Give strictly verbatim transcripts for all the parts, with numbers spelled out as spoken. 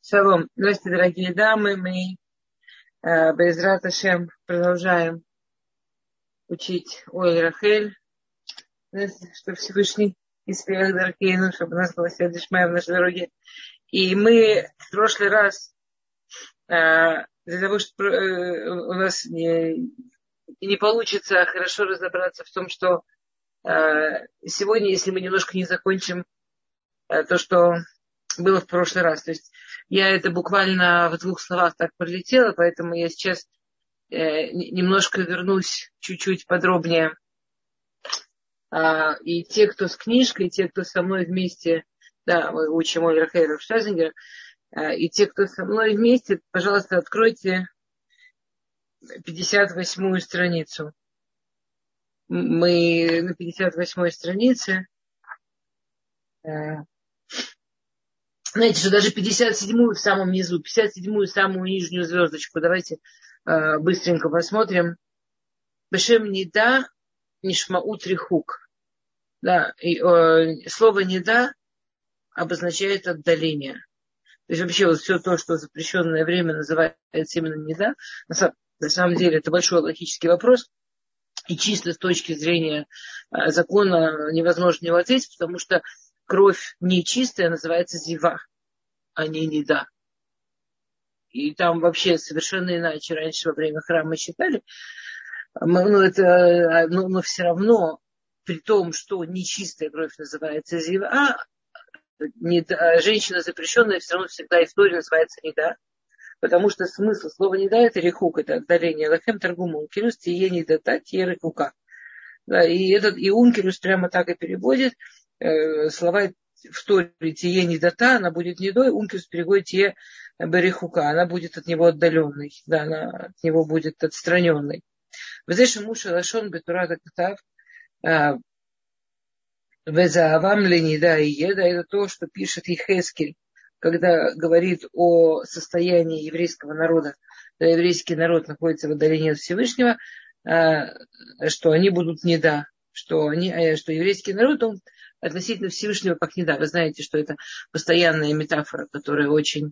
Шалом. Здравствуйте, дорогие дамы. Мы э, Бе'эзрат Ашем продолжаем учить Ой Рахель. Что Всевышний исправил Даркейну, чтобы у нас было Сядишмая в нашей дороге. И мы в прошлый раз, э, для того, чтобы э, у нас не, не получится хорошо разобраться в том, что э, сегодня, если мы немножко не закончим э, то, что было в прошлый раз. То есть я это буквально в двух словах так пролетела, поэтому я сейчас э, немножко вернусь чуть-чуть подробнее. А, и те, кто с книжкой, и те, кто со мной вместе, да, мы учим Ой Рахель Штазингер, а, и те, кто со мной вместе, пожалуйста, откройте пятьдесят восьмую страницу. Мы на пятьдесят восьмой странице. Знаете, что даже пятьдесят седьмую в самом низу, пятьдесят седьмую самую нижнюю звездочку, давайте э, быстренько посмотрим. Бешем неда нишмаут рихук. Да, и, э, слово неда обозначает отдаление. То есть вообще вот все то, что запрещенное время называется именно неда, на самом, на самом деле это большой логический вопрос. И чисто с точки зрения э, закона невозможно его ответить, потому что кровь нечистая называется зива, а не неда. И там вообще совершенно иначе раньше во время храма считали. Но, это, но, но все равно, при том, что нечистая кровь называется зива, а неда, женщина запрещенная все равно всегда и в Торе называется неда. Потому что смысл слова неда это рехук, это отдаление. Лахем торгум ункилус, тие недата, тие рехука. Да, и, этот, и ункилус прямо так и переводит. Э, слова в Торе тие недата, она будет недой, ункилус переводит тие берехука, она будет от него отдаленной, да, она от него будет отстраненной. Везеши муша лашон бетурата катав, везаавам ленида и еда, это то, что пишет Йехескель, когда говорит о состоянии еврейского народа, когда еврейский народ находится в отдалении от Всевышнего, что они будут неда, что, они, что еврейский народ, он относительно Всевышнего как неда. Вы знаете, что это постоянная метафора, которая очень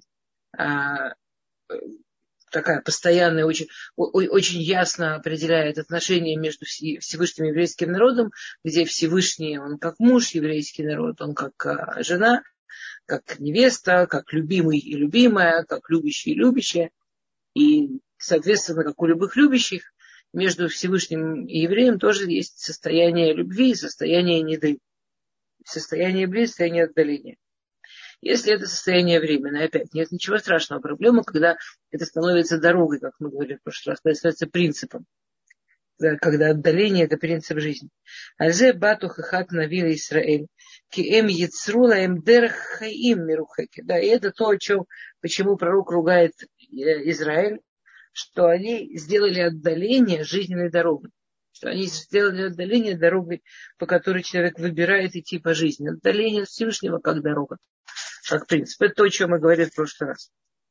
такая постоянная, очень, очень ясно определяет отношения между Всевышним и еврейским народом, где Всевышний, он как муж, еврейский народ, он как жена, как невеста, как любимый и любимая, как любящий и любящая. И, соответственно, как у любых любящих, между Всевышним и евреем тоже есть состояние любви и состояние неды. Состояние близости, состояние отдаления. Если это состояние временное, опять нет ничего страшного. Проблема, когда это становится дорогой, как мы говорили в прошлый раз, когда это становится принципом. Когда отдаление – это принцип жизни. Азе бату хахат навила Исраэль. Киэм яцрула эм дерх хаим мирухеки. Да, и это то, о чем, почему пророк ругает Израиль, что они сделали отдаление жизненной дорогой. Что они сделали отдаление дорогой, по которой человек выбирает идти по жизни. Отдаление от Всевышнего как дорога, как принцип. Это то, о чем мы говорили в прошлый раз.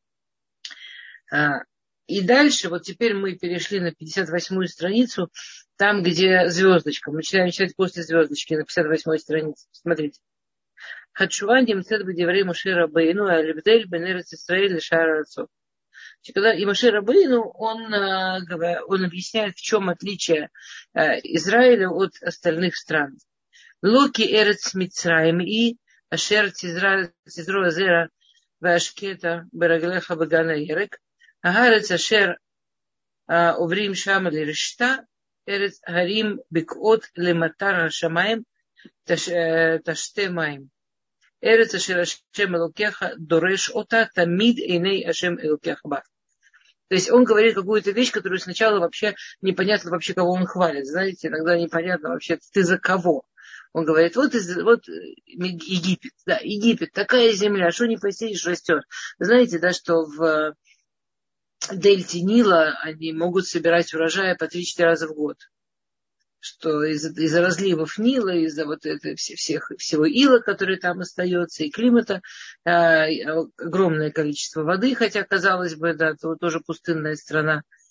И дальше, вот теперь мы перешли на пятьдесят восьмую страницу, там, где звездочка. Мы начинаем читать после звездочки на пятьдесят восьмой странице. Смотрите. Хатшува немцет б'диврей Моше Рабейну аль-Ибдель бен Эрец Исраэль лешар арцот. Когда и Моше Рабейну, он, он объясняет, в чем отличие Израиля от остальных стран. Локи Эрец Мицраим и Ашер Тизро Зера Вашкета Бераглеха Багана Ерек. Агарец Ашер Уврим Шама Лирешта Эрец Харим Бикот Лематар Шамаем Таште Маем. Эрец Ашер Ашем Элокеха Дореш Ота Тамид Эйней Ашем Элокеха Ба. То есть он говорит какую-то вещь, которую сначала вообще непонятно вообще, кого он хвалит. Знаете, иногда непонятно вообще, ты за кого. Он говорит, вот, вот Египет, да, Египет, такая земля, что не посеешь, растет. Знаете, да, что в дельте Нила они могут собирать урожай по три-четыре раза в год. Что из-за, из-за разливов Нила, из-за вот этого, всех, всего ила, который там остается, и климата, э, огромное количество воды, хотя, казалось бы, да, то тоже пустынная страна.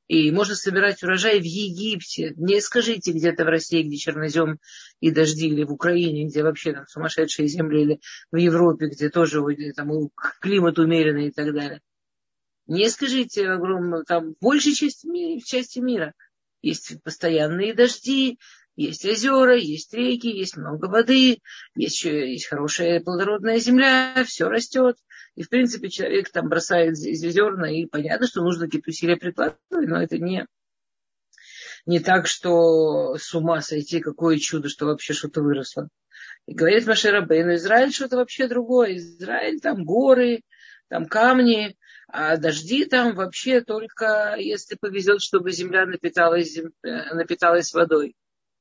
И можно собирать урожай в Египте. Не скажите где-то в России, где чернозем и дожди, или в Украине, где вообще там сумасшедшие земли, или в Европе, где тоже там, климат умеренный и так далее. Не скажите огромно, там в большей части, ми- части мира есть постоянные дожди, есть озера, есть реки, есть много воды, есть, еще, есть хорошая плодородная земля, все растет. И, в принципе, человек там бросает зерна, и понятно, что нужно какие-то усилия прикладывать, но это не, не так, что с ума сойти, какое чудо, что вообще что-то выросло. И говорит Моше Рабейну, Израиль что-то вообще другое. Израиль, там горы, там камни, а дожди там вообще только, если повезет, чтобы земля напиталась, зем... напиталась водой.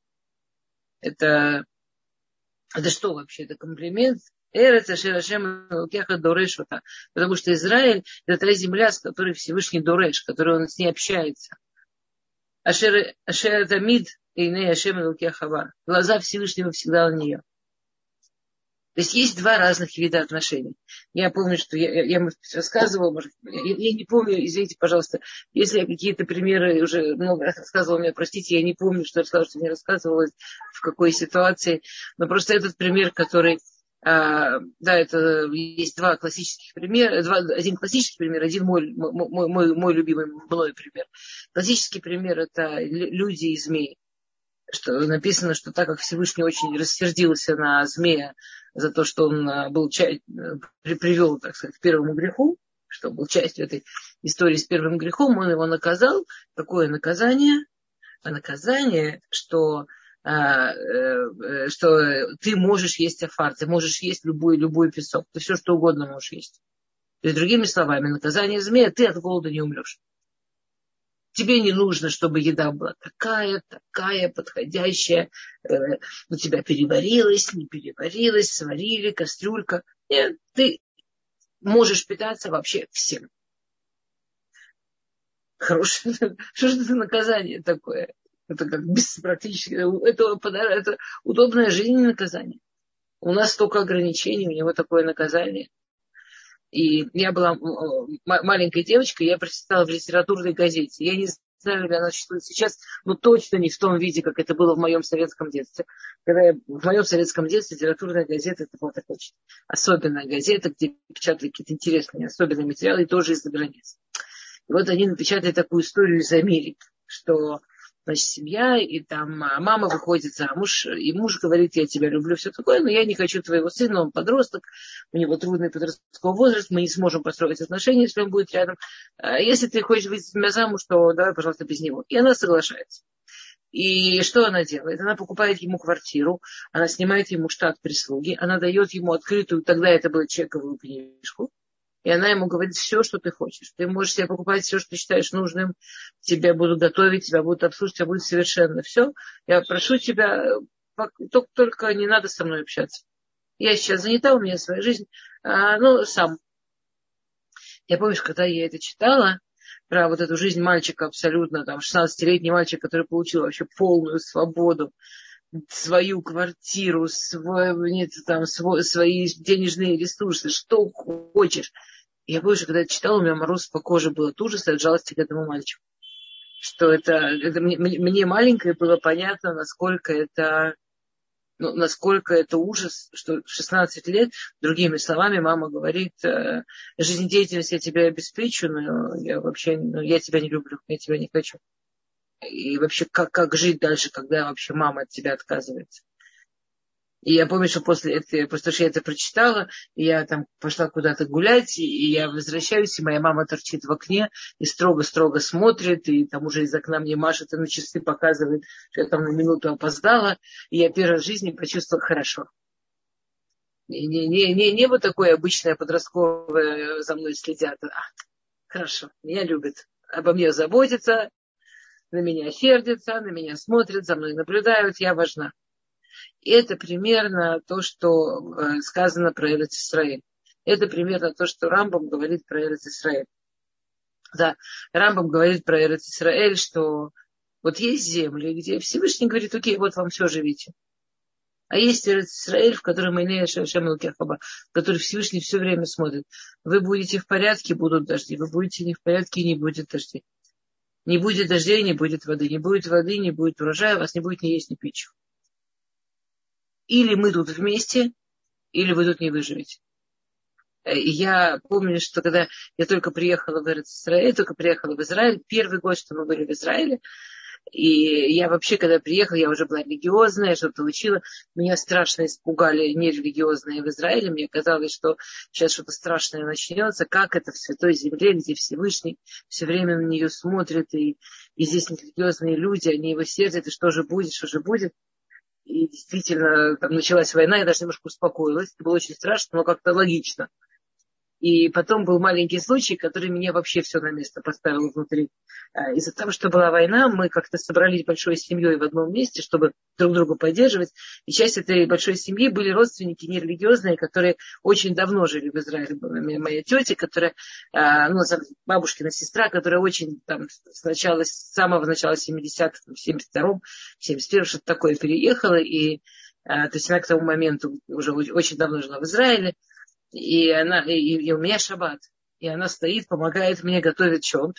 Это, это что вообще? Это комплимент? Эрец ашер Ашем Элокеха дореш ота. Потому что Израиль — это та земля, с которой Всевышний дореш, которой он с ней общается. Ашер тамид эйней Ашем Элокеха ва. Глаза Всевышнего всегда на нее. То есть есть два разных вида отношений. Я помню, что я, я, я может, рассказывала, может, я, я не помню, извините, пожалуйста, если я какие-то примеры уже много раз рассказывала, меня простите, я не помню, что я рассказывала, что мне рассказывалось, в какой ситуации. Но просто этот пример, который, а, да, это есть два классических примера, два, один классический пример, один мой, мой, мой, мой любимый мной пример. Классический пример — это люди и змеи. Что написано, что так как Всевышний очень рассердился на змея за то, что он был ча- привел, так сказать, к первому греху, что был частью этой истории с первым грехом, он его наказал. Какое наказание? А наказание, что, а, э, что ты можешь есть афар, ты можешь есть любой, любой песок, ты все что угодно можешь есть. То есть, другими словами, наказание змея, ты от голода не умрешь. Тебе не нужно, чтобы еда была такая, такая, подходящая. Э, у тебя переварилась, не переварилась, сварили, кастрюлька. Нет, ты можешь питаться вообще всем. Хорошее. Что же это за наказание такое? Это как без практически. Это, это удобное жизненное наказание. У нас столько ограничений, у него такое наказание. И я была маленькой девочкой, я прочитала в литературной газете. Я не знаю, ли она существует сейчас, но точно не в том виде, как это было в моем советском детстве. Когда я, в моем советском детстве литературная газета — это была такая особенная газета, где печатали какие-то интересные, особенные материалы, и тоже из-за границы. И вот они напечатали такую историю из Америки, что, значит, семья, и там мама выходит замуж, и муж говорит: я тебя люблю, все такое, но я не хочу твоего сына, он подросток, у него трудный подростковый возраст, мы не сможем построить отношения, если он будет рядом. Если ты хочешь выйти за меня замуж, то давай, пожалуйста, без него. И она соглашается. И что она делает? Она покупает ему квартиру, она снимает ему штат прислуги, она дает ему открытую, тогда это было чековую книжку, и она ему говорит: все, что ты хочешь. Ты можешь себе покупать все, что ты считаешь нужным. Тебя будут готовить, тебя будут обслуживать, тебя будет совершенно все. Я прошу тебя, только, только не надо со мной общаться. Я сейчас занята, у меня своя жизнь. А, ну, сам. Я помню, когда я это читала, про вот эту жизнь мальчика абсолютно, там, шестнадцатилетний мальчик, который получил вообще полную свободу, свою квартиру, свой, нет, там, свой, свои денежные ресурсы, что хочешь. Я больше, когда читала, у меня мороз по коже был от ужаса, от жалости к этому мальчику. Что это, это мне, мне маленькое было понятно, насколько это, ну, насколько это ужас, что в шестнадцать лет, другими словами, мама говорит: жизнедеятельность я тебе обеспечу, но я вообще, ну, я тебя не люблю, я тебя не хочу. И вообще, как, как жить дальше, когда вообще мама от тебя отказывается. И я помню, что после этого, после того, что я это прочитала, я там пошла куда-то гулять, и я возвращаюсь, и моя мама торчит в окне и строго-строго смотрит, и там уже из окна мне машет, и на часы показывает, что я там на минуту опоздала, и я первый раз в жизни почувствовала хорошо. Не, не, не, не, не вот такое обычное подростковое за мной следят. А, хорошо, меня любят, обо мне заботятся, на меня сердятся, на меня смотрят, за мной наблюдают, я важна. И это примерно то, что сказано про Эрец Исраэль. Это примерно то, что Рамбам говорит про Эрец Исраэль. Да, Рамбам говорит про Эрец Исраэль, что вот есть земли, где Всевышний говорит: окей, вот вам все, живите. А есть Эрец Исраэль, в котором Инея Шем Элокеха, в который Всевышний все время смотрит. Вы будете в порядке, будут дожди. Вы будете не в порядке, не будет дождей. Не будет дождей, не будет воды. Не будет воды, не будет урожая, у вас не будет ни есть, ни пить чего. Или мы тут вместе, или вы тут не выживете. Я помню, что когда я только приехала в Израиль, только приехала в Израиль, первый год, что мы были в Израиле, и я вообще, когда приехала, я уже была религиозная, что-то учила. Меня страшно испугали нерелигиозные в Израиле. Мне казалось, что сейчас что-то страшное начнется. Как это в Святой Земле, где Всевышний все время на нее смотрит, и, и здесь нерелигиозные люди, они его сердят, и что же будет, что же будет. И действительно, там началась война, я даже немножко успокоилась. Это было очень страшно, но как-то логично. И потом был маленький случай, который меня вообще все на место поставил внутри. Из-за того, что была война, мы как-то собрались большой семьей в одном месте, чтобы друг друга поддерживать. И часть этой большой семьи были родственники нерелигиозные, которые очень давно жили в Израиле. Моя тетя, которая, ну, бабушкина сестра, которая очень там сначала, с самого начала семидесятых, в семьдесят втором, в семьдесят первом, что-то такое переехала. И, то есть она к тому моменту уже очень давно жила в Израиле. И, она, и, и у меня шаббат. И она стоит, помогает мне готовить чонт.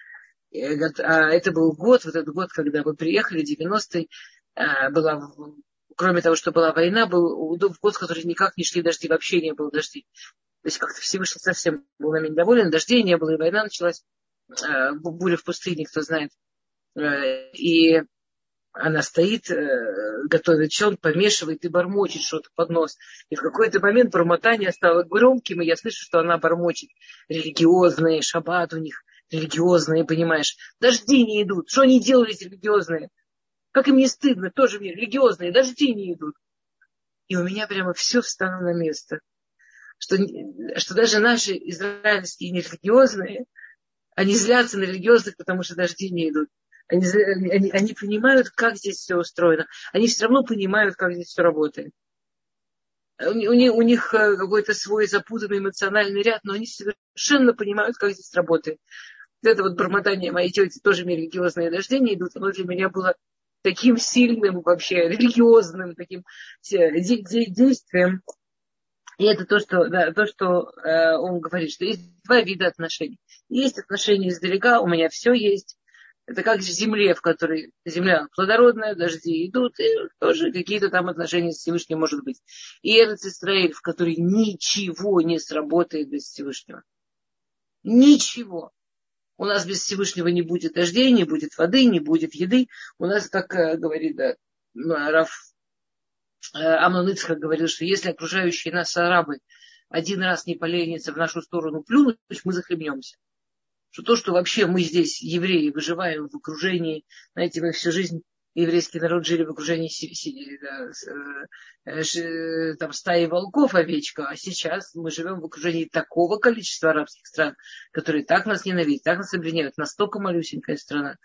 А это был год, вот этот год, когда мы приехали, девяностый, была, кроме того, что была война, был год, в который никак не шли дожди, вообще не было дождей. То есть как-то Всевышний совсем был нами недоволен, дождей не было, и война началась, буря в пустыне, кто знает. И она стоит, готовит чон, помешивает и бормочет что-то под нос. И в какой-то момент бормотание стало громким, и я слышу, что она бормочет. Религиозные, шаббат у них религиозные, понимаешь. Дожди не идут. Что они делают, религиозные? Как им не стыдно, тоже мне религиозные, дожди не идут. И у меня прямо все встало на место. Что, что даже наши израильские нерелигиозные, они злятся на религиозных, потому что дожди не идут. Они, они, они понимают, как здесь все устроено. Они все равно понимают, как здесь все работает. У, у, у них какой-то свой запутанный эмоциональный ряд, но они совершенно понимают, как здесь работает. Вот это вот бормотание моей тети, тоже религиозные дожди не идут, оно для меня было таким сильным вообще, религиозным таким де- де- действием. И это то, что, да, то, что э, он говорит, что есть два вида отношений. Есть отношения издалека, у меня все есть. Это как в земле, в которой земля плодородная, дожди идут, и тоже какие-то там отношения с Всевышним может быть. И Эрец Исраэль, в которой ничего не сработает без Всевышнего. Ничего. У нас без Всевышнего не будет дождей, не будет воды, не будет еды. У нас, как говорит да, Рав Амнон Ицхак, говорил, что если окружающие нас арабы один раз не поленятся в нашу сторону плюнуть, мы захлебнемся. Что то, что вообще мы здесь, евреи, выживаем в окружении, знаете, мы всю жизнь, еврейский народ, жили в окружении там, стаи волков, овечка, а сейчас мы живем в окружении такого количества арабских стран, которые так нас ненавидят, так нас обвиняют, настолько малюсенькая страна.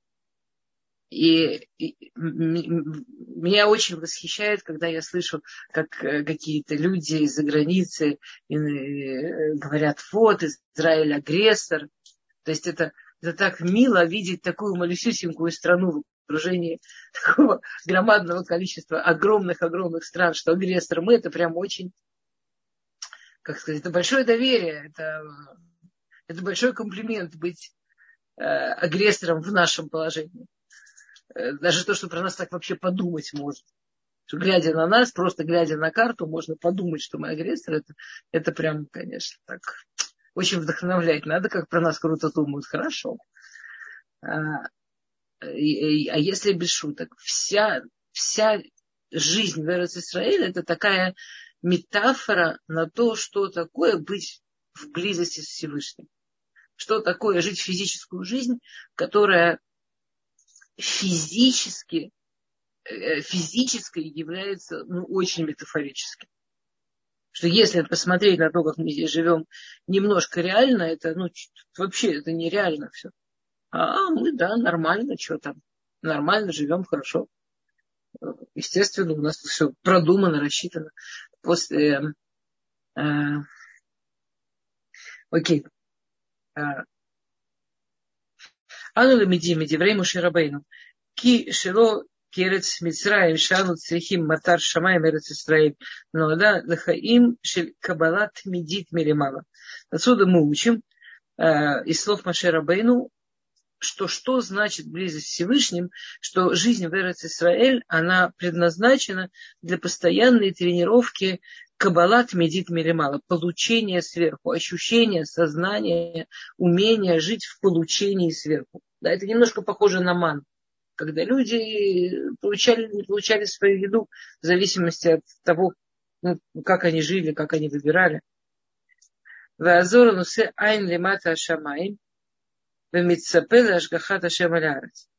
И, и меня очень восхищает, когда я слышу, как какие-то люди из-за границы говорят, вот, Израиль агрессор. То есть это, это так мило видеть такую малюсюсенькую страну в окружении такого громадного количества огромных-огромных стран, что агрессор мы, это прям очень, как сказать, это большое доверие, это, это большой комплимент быть э, агрессором в нашем положении. Э, даже то, что про нас так вообще подумать можно. Что, глядя на нас, просто глядя на карту, можно подумать, что мы агрессор, это, это прям, конечно, так... Очень вдохновляет. Надо, как про нас круто думают. Хорошо. А, и, а если без шуток? Вся, вся жизнь в Эрец Исраэль это такая метафора на то, что такое быть в близости с Всевышним. Что такое жить физическую жизнь, которая физически, физической является ну, очень метафорической. Что если посмотреть на то, как мы здесь живем, немножко реально, это ну, вообще это нереально все. А мы, да, нормально, что там, нормально живем, хорошо. Естественно, у нас все продумано, рассчитано. После... Э, э, окей. Ану лемидим, медиврей Моше Рабейну. Ки шело Керец Мицраим Шану Црихим Матар Шамаем Эрец Исраэль Нода Лахаим Шель Кабалат Медит Миримала. Отсюда мы учим э, из слов Моше Рабейну что что значит близость с Всевышним, что жизнь в Эрец-Исраэль, она предназначена для постоянной тренировки каббалат медит милимала, получения сверху, ощущения, сознания, умения жить в получении сверху. Да, это немножко похоже на ман, когда люди получали, не получали свою еду в зависимости от того, ну, как они жили, как они выбирали. Ваазор нусе айн лимата ашамай, вемитсапе лашгахат ашем алярец.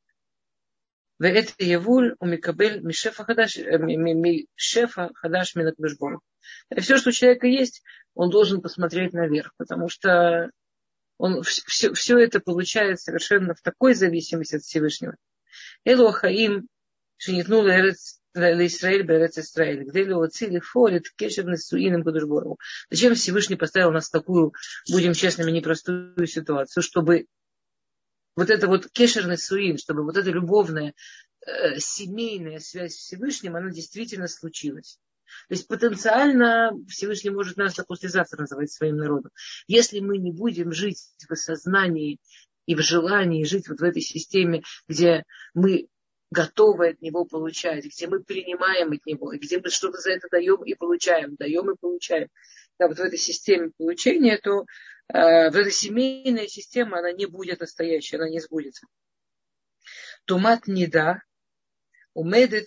ואת היבול הוא מקבל משפע חדש, משפע חדש מן הקדוש ברוך הוא. Все, что у человека есть, он должен посмотреть наверх, потому что он все, все это получает совершенно в такой зависимости от Всевышнего. Элу ахаим шенитну л'Исраэль б'Эрец Исраэль, где леоци лифорит кешер несуиным кадош барух ху. Зачем Всевышний поставил нас в такую, будем честными, непростую ситуацию, чтобы вот это вот кешерный суин, чтобы вот эта любовная, э, семейная связь с Всевышним, она действительно случилась. То есть потенциально Всевышний может нас послезавтра называть своим народом. Если мы не будем жить в осознании и в желании жить вот в этой системе, где мы готовы от него получать, где мы принимаем от него, и где мы что-то за это даем и получаем, даем и получаем. Да, вот в этой системе получения, то э, в этой семейная система, она не будет настоящей, она не сбудется. Тумат неда умедет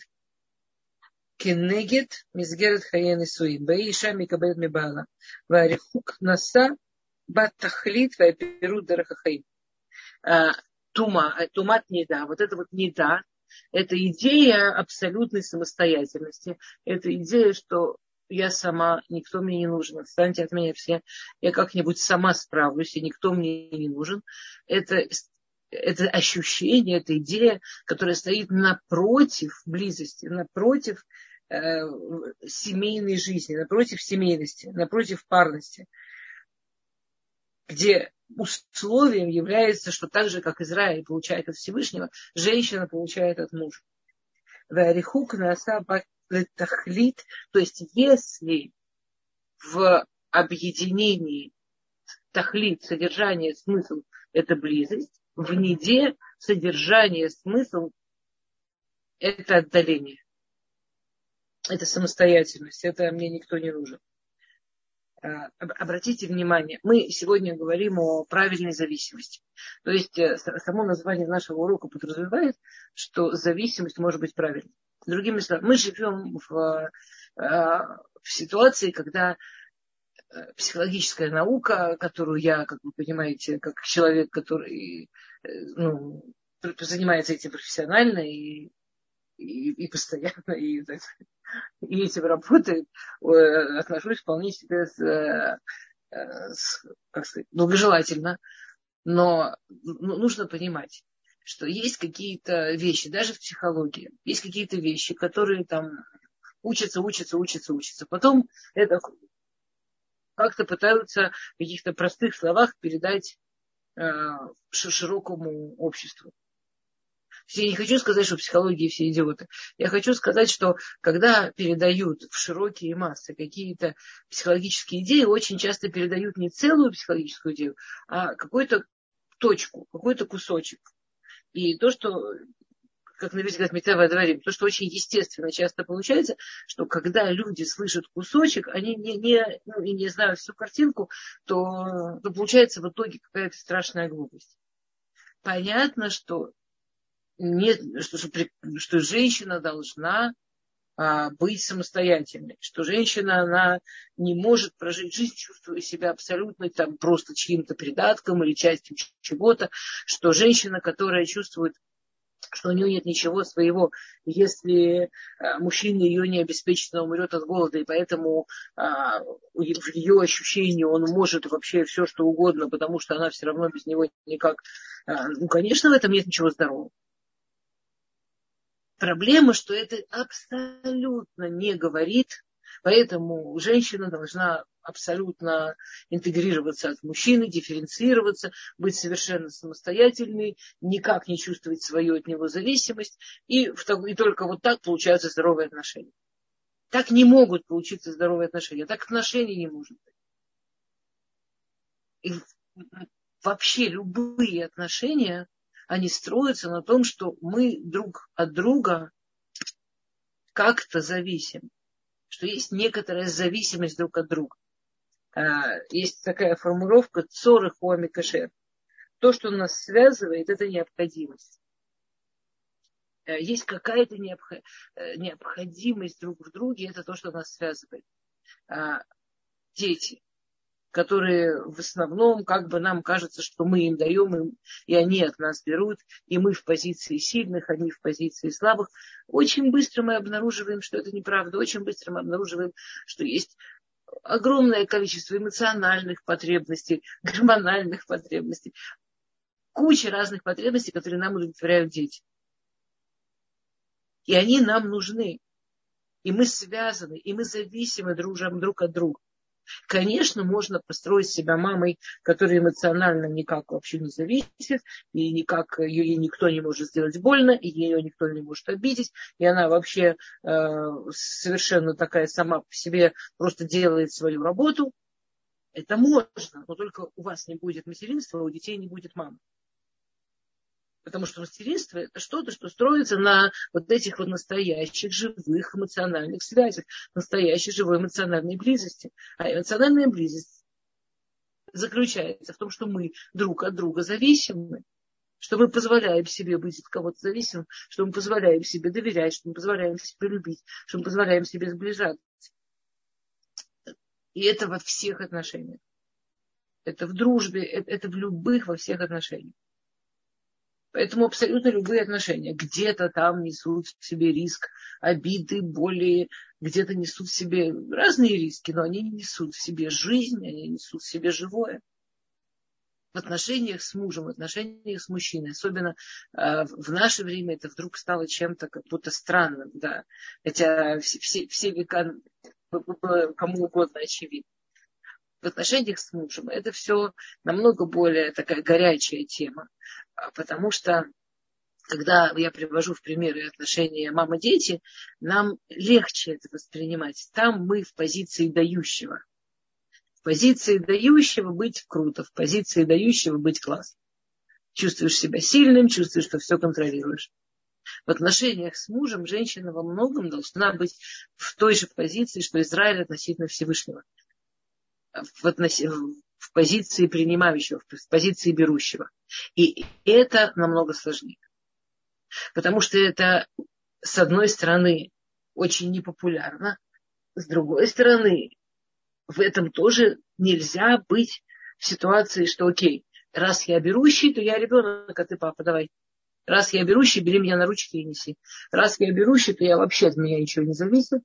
кенегет мизгерет хаен исуим. Баиша микабет мибала. Варихук наса бат тахлит вайперут дарахахаим. Тума, тумат неда. Вот это вот неда, это идея абсолютной самостоятельности. Это идея, что я сама, никто мне не нужен, отстаньте от меня все, я как-нибудь сама справлюсь, и никто мне не нужен. Это, это ощущение, это идея, которая стоит напротив близости, напротив э, семейной жизни, напротив семейности, напротив парности, где условием является, что так же, как Израиль получает от Всевышнего, женщина получает от мужа. Варихук наса тахлит, то есть если в объединении тахлит, содержание, смысл – это близость, в неде содержание, смысл – это отдаление, это самостоятельность, это мне никто не нужен. Обратите внимание, мы сегодня говорим о правильной зависимости. То есть само название нашего урока подразумевает, что зависимость может быть правильной. Другими словами, мы живем в, в ситуации, когда психологическая наука, которую я, как вы понимаете, как человек, который ну, занимается этим профессионально и, и, и постоянно, и, и этим работает, отношусь вполне себе с, с, как сказать, благожелательно. Но нужно понимать, что есть какие-то вещи, даже в психологии, есть какие-то вещи, которые там учатся, учатся, учатся, учатся. Потом это как-то пытаются в каких-то простых словах передать э, широкому обществу. Я не хочу сказать, что в психологии все идиоты. Я хочу сказать, что когда передают в широкие массы какие-то психологические идеи, очень часто передают не целую психологическую идею, а какую-то точку, какой-то кусочек. И то, что, как на иврите говорят, митава дворим, то, что очень естественно часто получается, что когда люди слышат кусочек, они не, не, ну, и не знают всю картинку, то, то получается в итоге какая-то страшная глупость. Понятно, что, не, что, что, что женщина должна а, быть самостоятельной, что женщина, она не может прожить жизнь, чувствуя себя абсолютно там, просто чьим-то придатком или частью чего-то, что женщина, которая чувствует, что у нее нет ничего своего, если а, мужчина ее не обеспечит, она умрет от голода, и поэтому а, в ее ощущении он может вообще все, что угодно, потому что она все равно без него никак. А, ну, конечно, в этом нет ничего здорового. Проблема, что это абсолютно не говорит, поэтому женщина должна абсолютно интегрироваться от мужчины, дифференцироваться, быть совершенно самостоятельной, никак не чувствовать свою от него зависимость, и, и только вот так получаются здоровые отношения. Так не могут получиться здоровые отношения, так отношений не может быть. И вообще любые отношения, они строятся на том, что мы друг от друга как-то зависим, что есть некоторая зависимость друг от друга. Есть такая формулировка «цорых уами кашер». То, что нас связывает, это необходимость. Есть какая-то необходимость друг в друге, это то, что нас связывает. Дети, которые в основном, как бы нам кажется, что мы им даем, им, и они от нас берут, и мы в позиции сильных, они в позиции слабых. Очень быстро мы обнаруживаем, что это неправда. Очень быстро мы обнаруживаем, что есть огромное количество эмоциональных потребностей, гормональных потребностей, куча разных потребностей, которые нам удовлетворяют дети. И они нам нужны. И мы связаны, и мы зависимы друг, друг от друга. Конечно, можно построить себя мамой, которая эмоционально никак вообще не зависит, и никак ей никто не может сделать больно, и ее никто не может обидеть, и она вообще э, совершенно такая сама по себе просто делает свою работу. Это можно, но только у вас не будет материнства, а у детей не будет мамы. Потому что материнство – это что-то, что строится на вот этих вот настоящих живых эмоциональных связях, настоящей живой эмоциональной близости. А эмоциональная близость заключается в том, что мы друг от друга зависимы, что мы позволяем себе быть от кого-то зависимым, что мы позволяем себе доверять, что мы позволяем себе любить, что мы позволяем себе сближаться. И это во всех отношениях. Это в дружбе, это, это в любых, во всех отношениях. Поэтому абсолютно любые отношения где-то там несут в себе риск обиды, боли, где-то несут в себе разные риски, но они не несут в себе жизнь, они несут в себе живое. В отношениях с мужем, в отношениях с мужчиной, особенно э, в наше время это вдруг стало чем-то как будто странным, да. Хотя все, все, все века кому угодно очевидно. В отношениях с мужем это все намного более такая горячая тема. Потому что, когда я привожу в примеры отношения мама-дети, нам легче это воспринимать. Там мы в позиции дающего. В позиции дающего быть круто, в позиции дающего быть классно. Чувствуешь себя сильным, чувствуешь, что все контролируешь. В отношениях с мужем женщина во многом должна быть в той же позиции, что Израиль относительно Всевышнего. В, относ... в позиции принимающего, в позиции берущего. И это намного сложнее. Потому что это, с одной стороны, очень непопулярно. С другой стороны, в этом тоже нельзя быть в ситуации, что окей, раз я берущий, то я ребенок, а ты папа, давай. Раз я берущий, бери меня на ручки и неси. Раз я берущий, то я вообще от меня ничего не зависит.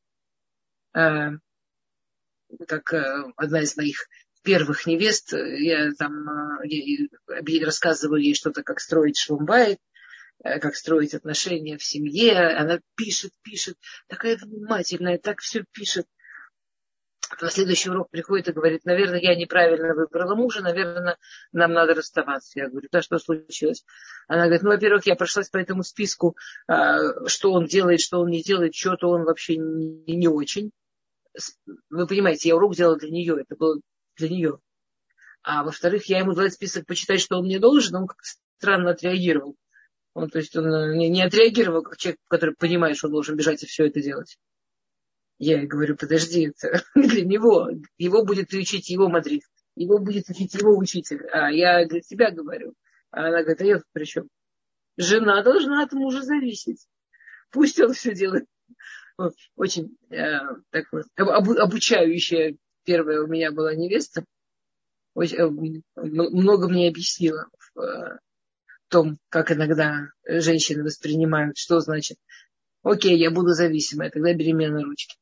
Как одна из моих первых невест, я там я рассказываю ей что-то, как строить шлумбайт, как строить отношения в семье. Она пишет, пишет, такая внимательная, так все пишет. На следующий урок приходит и говорит, наверное, я неправильно выбрала мужа, наверное, нам надо расставаться. Я говорю, да, что случилось? Она говорит, ну, во-первых, я прошлась по этому списку, что он делает, что он не делает, что-то он вообще не, не очень. Вы понимаете, я урок делала для нее, это было для нее. А во-вторых, я ему дала список почитать, что он мне должен, он как-то странно отреагировал. Он, то есть он не, не отреагировал, как человек, который понимает, что он должен бежать и все это делать. Я ей говорю, подожди, это для него. Его будет учить его мадрид. Его будет учить его учитель. А я для тебя говорю. А она говорит, а я тут при чем? Жена должна от мужа зависеть. Пусть он все делает. Очень э, так вот, обу, обучающая первая у меня была невеста. Очень, э, много мне объяснила в э, том, как иногда женщины воспринимают, что значит, окей, я буду зависимая, тогда бери меня на ручки.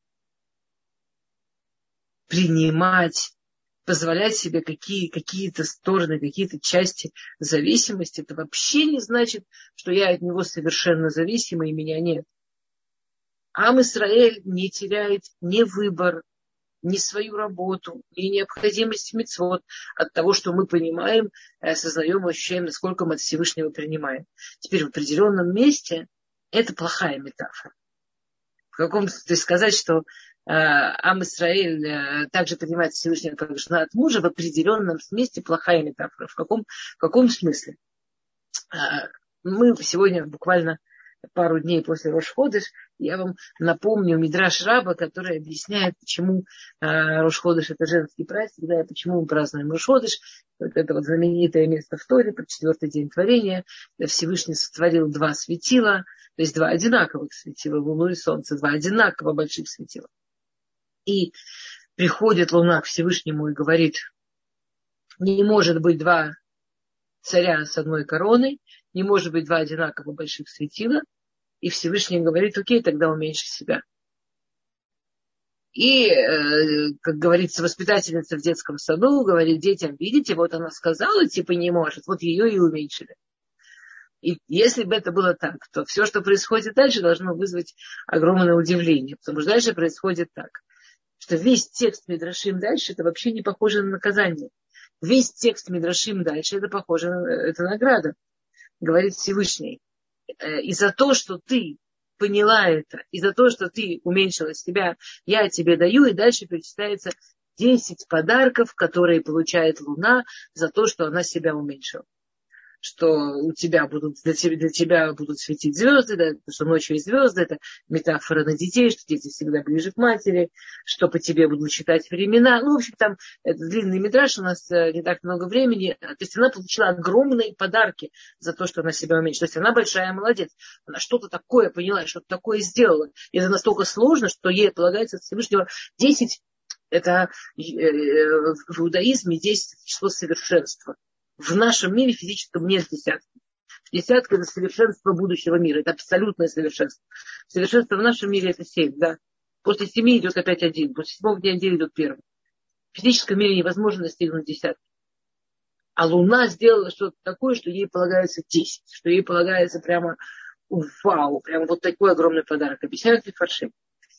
Принимать, позволять себе какие, какие-то стороны, какие-то части зависимости, это вообще не значит, что я от него совершенно зависима и меня нет. Ам Исраэль не теряет ни выбор, ни свою работу, ни необходимость мицвот от того, что мы понимаем, осознаем, ощущаем, насколько мы от Всевышнего принимаем. Теперь в определенном месте это плохая метафора. В каком-то, то есть сказать, что э, Ам Исраэль э, также принимает Всевышнего как жена от мужа, в определенном месте плохая метафора. В каком, в каком смысле? Мы сегодня буквально пару дней после Рош-Ходыш, я вам напомню Мидраш Раба, который объясняет, почему э, Рош-Ходыш это женский праздник, да, и почему мы празднуем Рош-Ходыш. Вот это вот знаменитое место в Торе, про четвертый день творения, где Всевышний сотворил два светила, то есть два одинаковых светила, луну и солнце, два одинаково больших светила. И приходит луна к Всевышнему и говорит, не может быть два царя с одной короной, не может быть два одинаково больших светила. И Всевышний говорит, окей, тогда уменьши себя. И, э, как говорится, воспитательница в детском саду говорит детям, видите, вот она сказала, типа не может, вот ее и уменьшили. И если бы это было так, то все, что происходит дальше, должно вызвать огромное удивление. Потому что дальше происходит так, что весь текст Мидрашим дальше, это вообще не похоже на наказание. Весь текст Мидрашим дальше, это похоже на это награда, говорит Всевышний. И за то, что ты поняла это, и за то, что ты уменьшила себя, я тебе даю, и дальше перечисляется десять подарков, которые получает Луна за то, что она себя уменьшила. Что у тебя будут, для тебя, для тебя будут светить звезды, да, что ночью есть звезды, это метафора на детей, что дети всегда ближе к матери, что по тебе будут считать времена. Ну, в общем, там это длинный метраж, у нас не так много времени. То есть она получила огромные подарки за то, что она себя уменьшила. То есть она большая молодец. Она что-то такое поняла, что-то такое сделала. И это настолько сложно, что ей полагается от Всевышнего десять. Это в иудаизме десять это число совершенства. В нашем мире физическом нет десятки. Десятка – это совершенство будущего мира. Это абсолютное совершенство. Совершенство в нашем мире – это семь. Да? После семи идет опять один. После седьмого дня один идет первый. В физическом мире невозможно достигнуть десятки. А Луна сделала что-то такое, что ей полагается десять. Что ей полагается прямо вау. Прямо вот такой огромный подарок. Объясняют Мифаршим,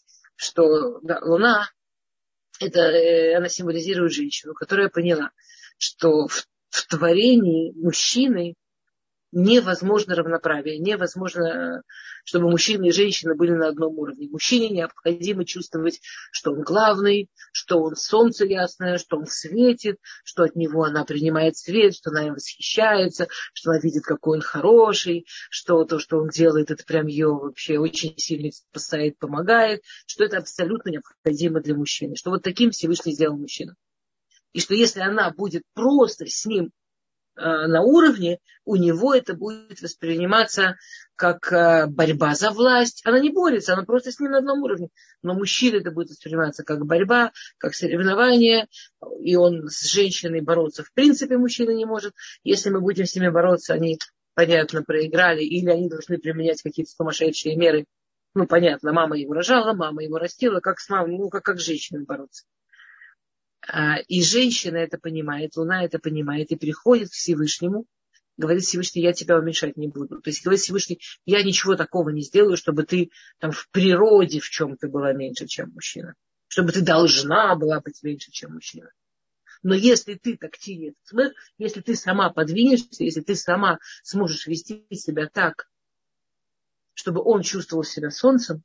что да, Луна – это, э, она символизирует женщину, которая поняла, что в В творении мужчины невозможно равноправие, невозможно, чтобы мужчина и женщина были на одном уровне. Мужчине необходимо чувствовать, что он главный, что он солнце ясное, что он светит, что от него она принимает свет, что она им восхищается, что она видит, какой он хороший, что то, что он делает, это прям ее вообще очень сильно спасает, помогает, что это абсолютно необходимо для мужчины, что вот таким Всевышний сделал мужчину. И что если она будет просто с ним э, на уровне, у него это будет восприниматься как э, борьба за власть. Она не борется, она просто с ним на одном уровне. Но мужчина это будет восприниматься как борьба, как соревнование. И он с женщиной бороться в принципе мужчина не может. Если мы будем с ними бороться, они, понятно, проиграли. Или они должны применять какие-то сумасшедшие меры. Ну, понятно, мама его рожала, мама его растила. Как с мамой, ну, как, как с женщиной бороться. И женщина это понимает, Луна это понимает, и приходит к Всевышнему, говорит Всевышний, я тебя уменьшать не буду. То есть говорит Всевышний, я ничего такого не сделаю, чтобы ты там в природе в чем-то была меньше, чем мужчина. Чтобы ты должна была быть меньше, чем мужчина. Но если ты так тянет, если ты сама подвинешься, если ты сама сможешь вести себя так, чтобы он чувствовал себя солнцем,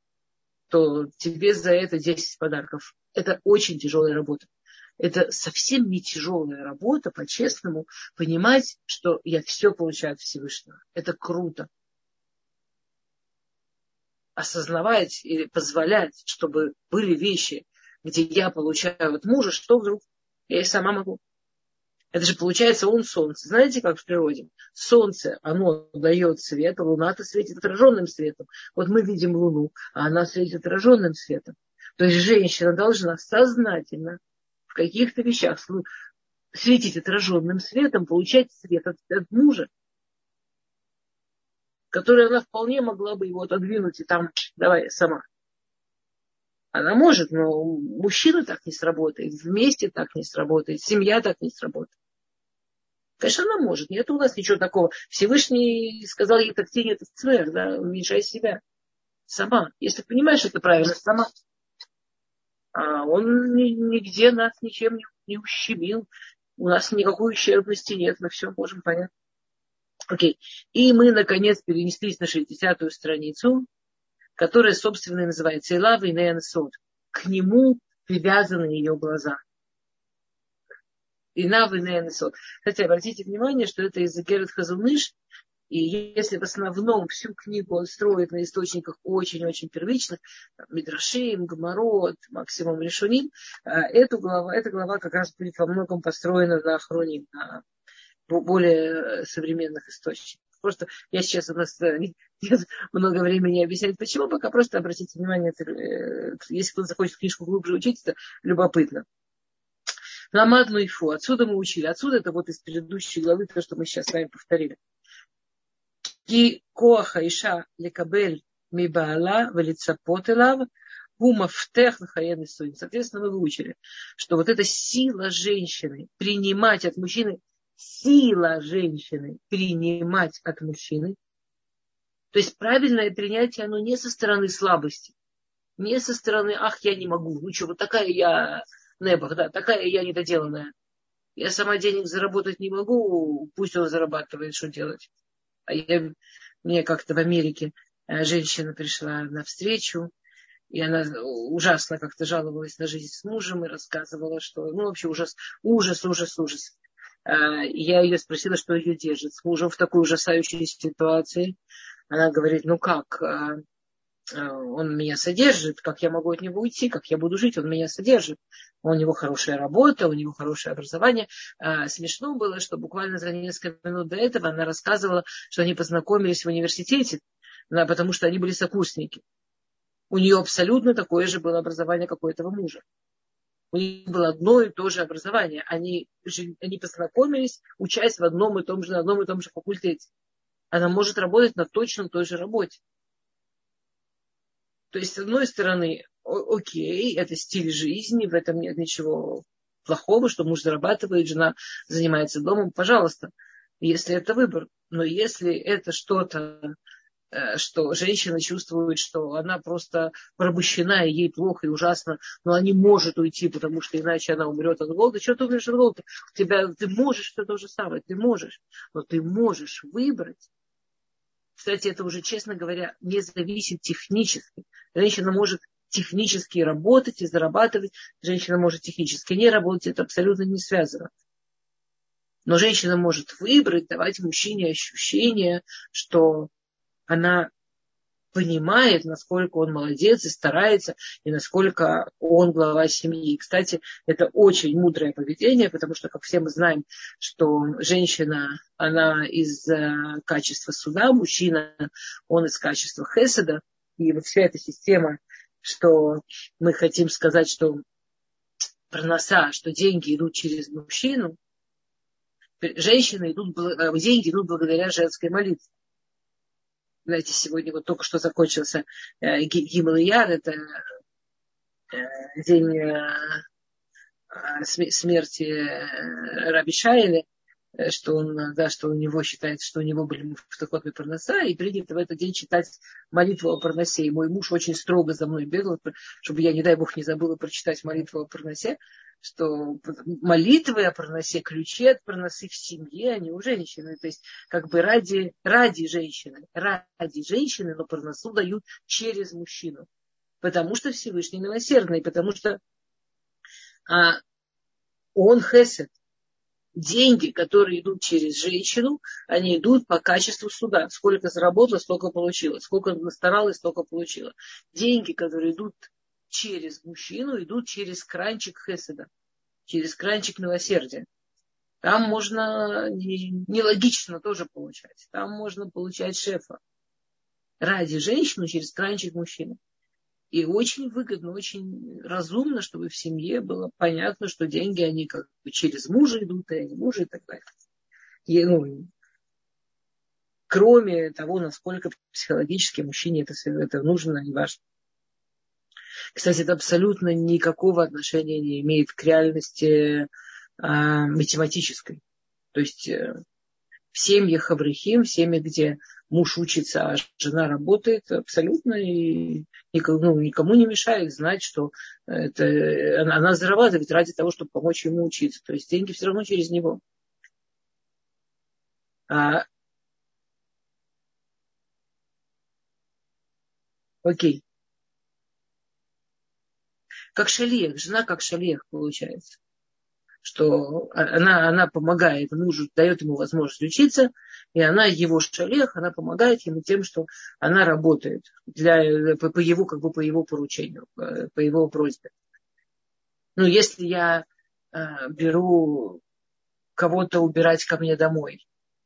то тебе за это десять подарков. Это очень тяжелая работа. Это совсем не тяжелая работа, по-честному, понимать, что я все получаю от Всевышнего. Это круто. Осознавать или позволять, чтобы были вещи, где я получаю от мужа, что вдруг я и сама могу. Это же получается он солнце. Знаете, как в природе? Солнце, оно дает свет, а луна-то светит отраженным светом. Вот мы видим луну, а она светит отраженным светом. То есть женщина должна сознательно в каких-то вещах светить отраженным светом, получать свет от, от мужа, который она вполне могла бы его отодвинуть и там, давай, сама. Она может, но мужчина так не сработает, вместе так не сработает, семья так не сработает. Конечно, она может. Нет у нас ничего такого. Всевышний сказал ей, так тень это смерть, да, уменьшай себя. Сама. Если понимаешь, это правильно, сама. А он нигде нас ничем не, не ущемил. У нас никакой ущербности нет, мы все можем понять. Окей. И мы, наконец, перенеслись на шестидесятую страницу, которая, собственно, называется Илав и Неян Сод. К нему привязаны ее глаза. И навыны несот. Кстати, обратите внимание, что это из Герет Хазуныш. И если в основном всю книгу он строит на источниках очень-очень первичных, Мидрашим, Гмарот, максимум Решуним, эту главу, эта глава как раз будет во многом построена на Ахроним, на более современных источниках. Просто я сейчас у нас нет много времени объяснять, почему, пока просто обратите внимание, если кто-то захочет книжку глубже учить, это любопытно. Ламад Нуйфу, отсюда мы учили. Отсюда это вот из предыдущей главы, то, что мы сейчас с вами повторили. Ки коаха иша лекабель мибаала валицапот элав гу мафтех лхаен исуин. Соответственно, мы выучили, что вот эта сила женщины принимать от мужчины, сила женщины принимать от мужчины, то есть правильное принятие, оно не со стороны слабости, не со стороны, ах, я не могу, ну что, вот такая я небах, да, такая я недоделанная. Я сама денег заработать не могу, пусть он зарабатывает, что делать. А я, мне как-то в Америке женщина пришла навстречу, и она ужасно как-то жаловалась на жизнь с мужем и рассказывала, что, ну, вообще ужас, ужас, ужас, ужас. И я ее спросила, что ее держит с мужем в такой ужасающей ситуации. Она говорит, ну как, он меня содержит, как я могу от него уйти, как я буду жить, он меня содержит. У него хорошая работа, у него хорошее образование. А, смешно было, что буквально за несколько минут до этого она рассказывала, что они познакомились в университете, да, потому что они были сокурсники. У нее абсолютно такое же было образование, как у этого мужа. У них было одно и то же образование. Они, они познакомились, учась в одном и том же, на одном и том же факультете. Она может работать на точно той же работе. То есть, с одной стороны, окей, это стиль жизни, в этом нет ничего плохого, что муж зарабатывает, жена занимается домом, пожалуйста, если это выбор. Но если это что-то, что женщина чувствует, что она просто порабощена, и ей плохо и ужасно, но она не может уйти, потому что иначе она умрет от голода. Что ты умрешь от голода? У тебя, ты можешь все то же самое, ты можешь, но ты можешь выбрать. Кстати, это уже, честно говоря, не зависит технически. Женщина может технически работать и зарабатывать. Женщина может технически не работать. Это абсолютно не связано. Но женщина может выбрать, давать мужчине ощущение, что она понимает, насколько он молодец и старается, и насколько он глава семьи. И, кстати, это очень мудрое поведение, потому что, как все мы знаем, что женщина, она из э, качества суда, мужчина, он из качества хеседа. И вот вся эта система, что мы хотим сказать, что проноса, что деньги идут через мужчину, женщины идут, деньги идут благодаря женской молитве. Знаете, сегодня вот только что закончился э, Гимел Ияр, это э, день э, смерти э, Раби Шайля, э, что он, да, что у него считается, что у него были муфтахот парноса, и принято в этот день читать молитву о парносе. И мой муж очень строго за мной бегал, чтобы я, не дай бог, не забыла прочитать молитву о парносе, что молитвы о парносе, ключи от парносы в семье, они у женщины. То есть как бы ради, ради женщины, ради женщины, но парносу дают через мужчину. Потому что Всевышний милосердный, потому что а, он хесед. Деньги, которые идут через женщину, они идут по качеству суда. Сколько заработала, столько получила. Сколько старалась, столько получила. Деньги, которые идут через мужчину, идут через кранчик хеседа, через кранчик милосердия. Там можно нелогично тоже получать. Там можно получать шефа. Ради женщины через кранчик мужчины. И очень выгодно, очень разумно, чтобы в семье было понятно, что деньги, они как бы через мужа идут, и они мужа и так далее. И, ну, кроме того, насколько психологически мужчине это, это нужно и важно. Кстати, это абсолютно никакого отношения не имеет к реальности а, математической. То есть в семьях Аврахим, в семьях, где муж учится, а жена работает, абсолютно и никому, ну, никому не мешает знать, что это, она, она зарабатывает ради того, чтобы помочь ему учиться. То есть деньги все равно через него. А, окей. Как шалех, жена как шалех получается. что она, она помогает мужу, дает ему возможность учиться, и она его шалех, она помогает ему тем, что она работает для, по, по его, как бы по его поручению, по, по его просьбе. Ну, если я э, беру кого-то убирать ко мне домой,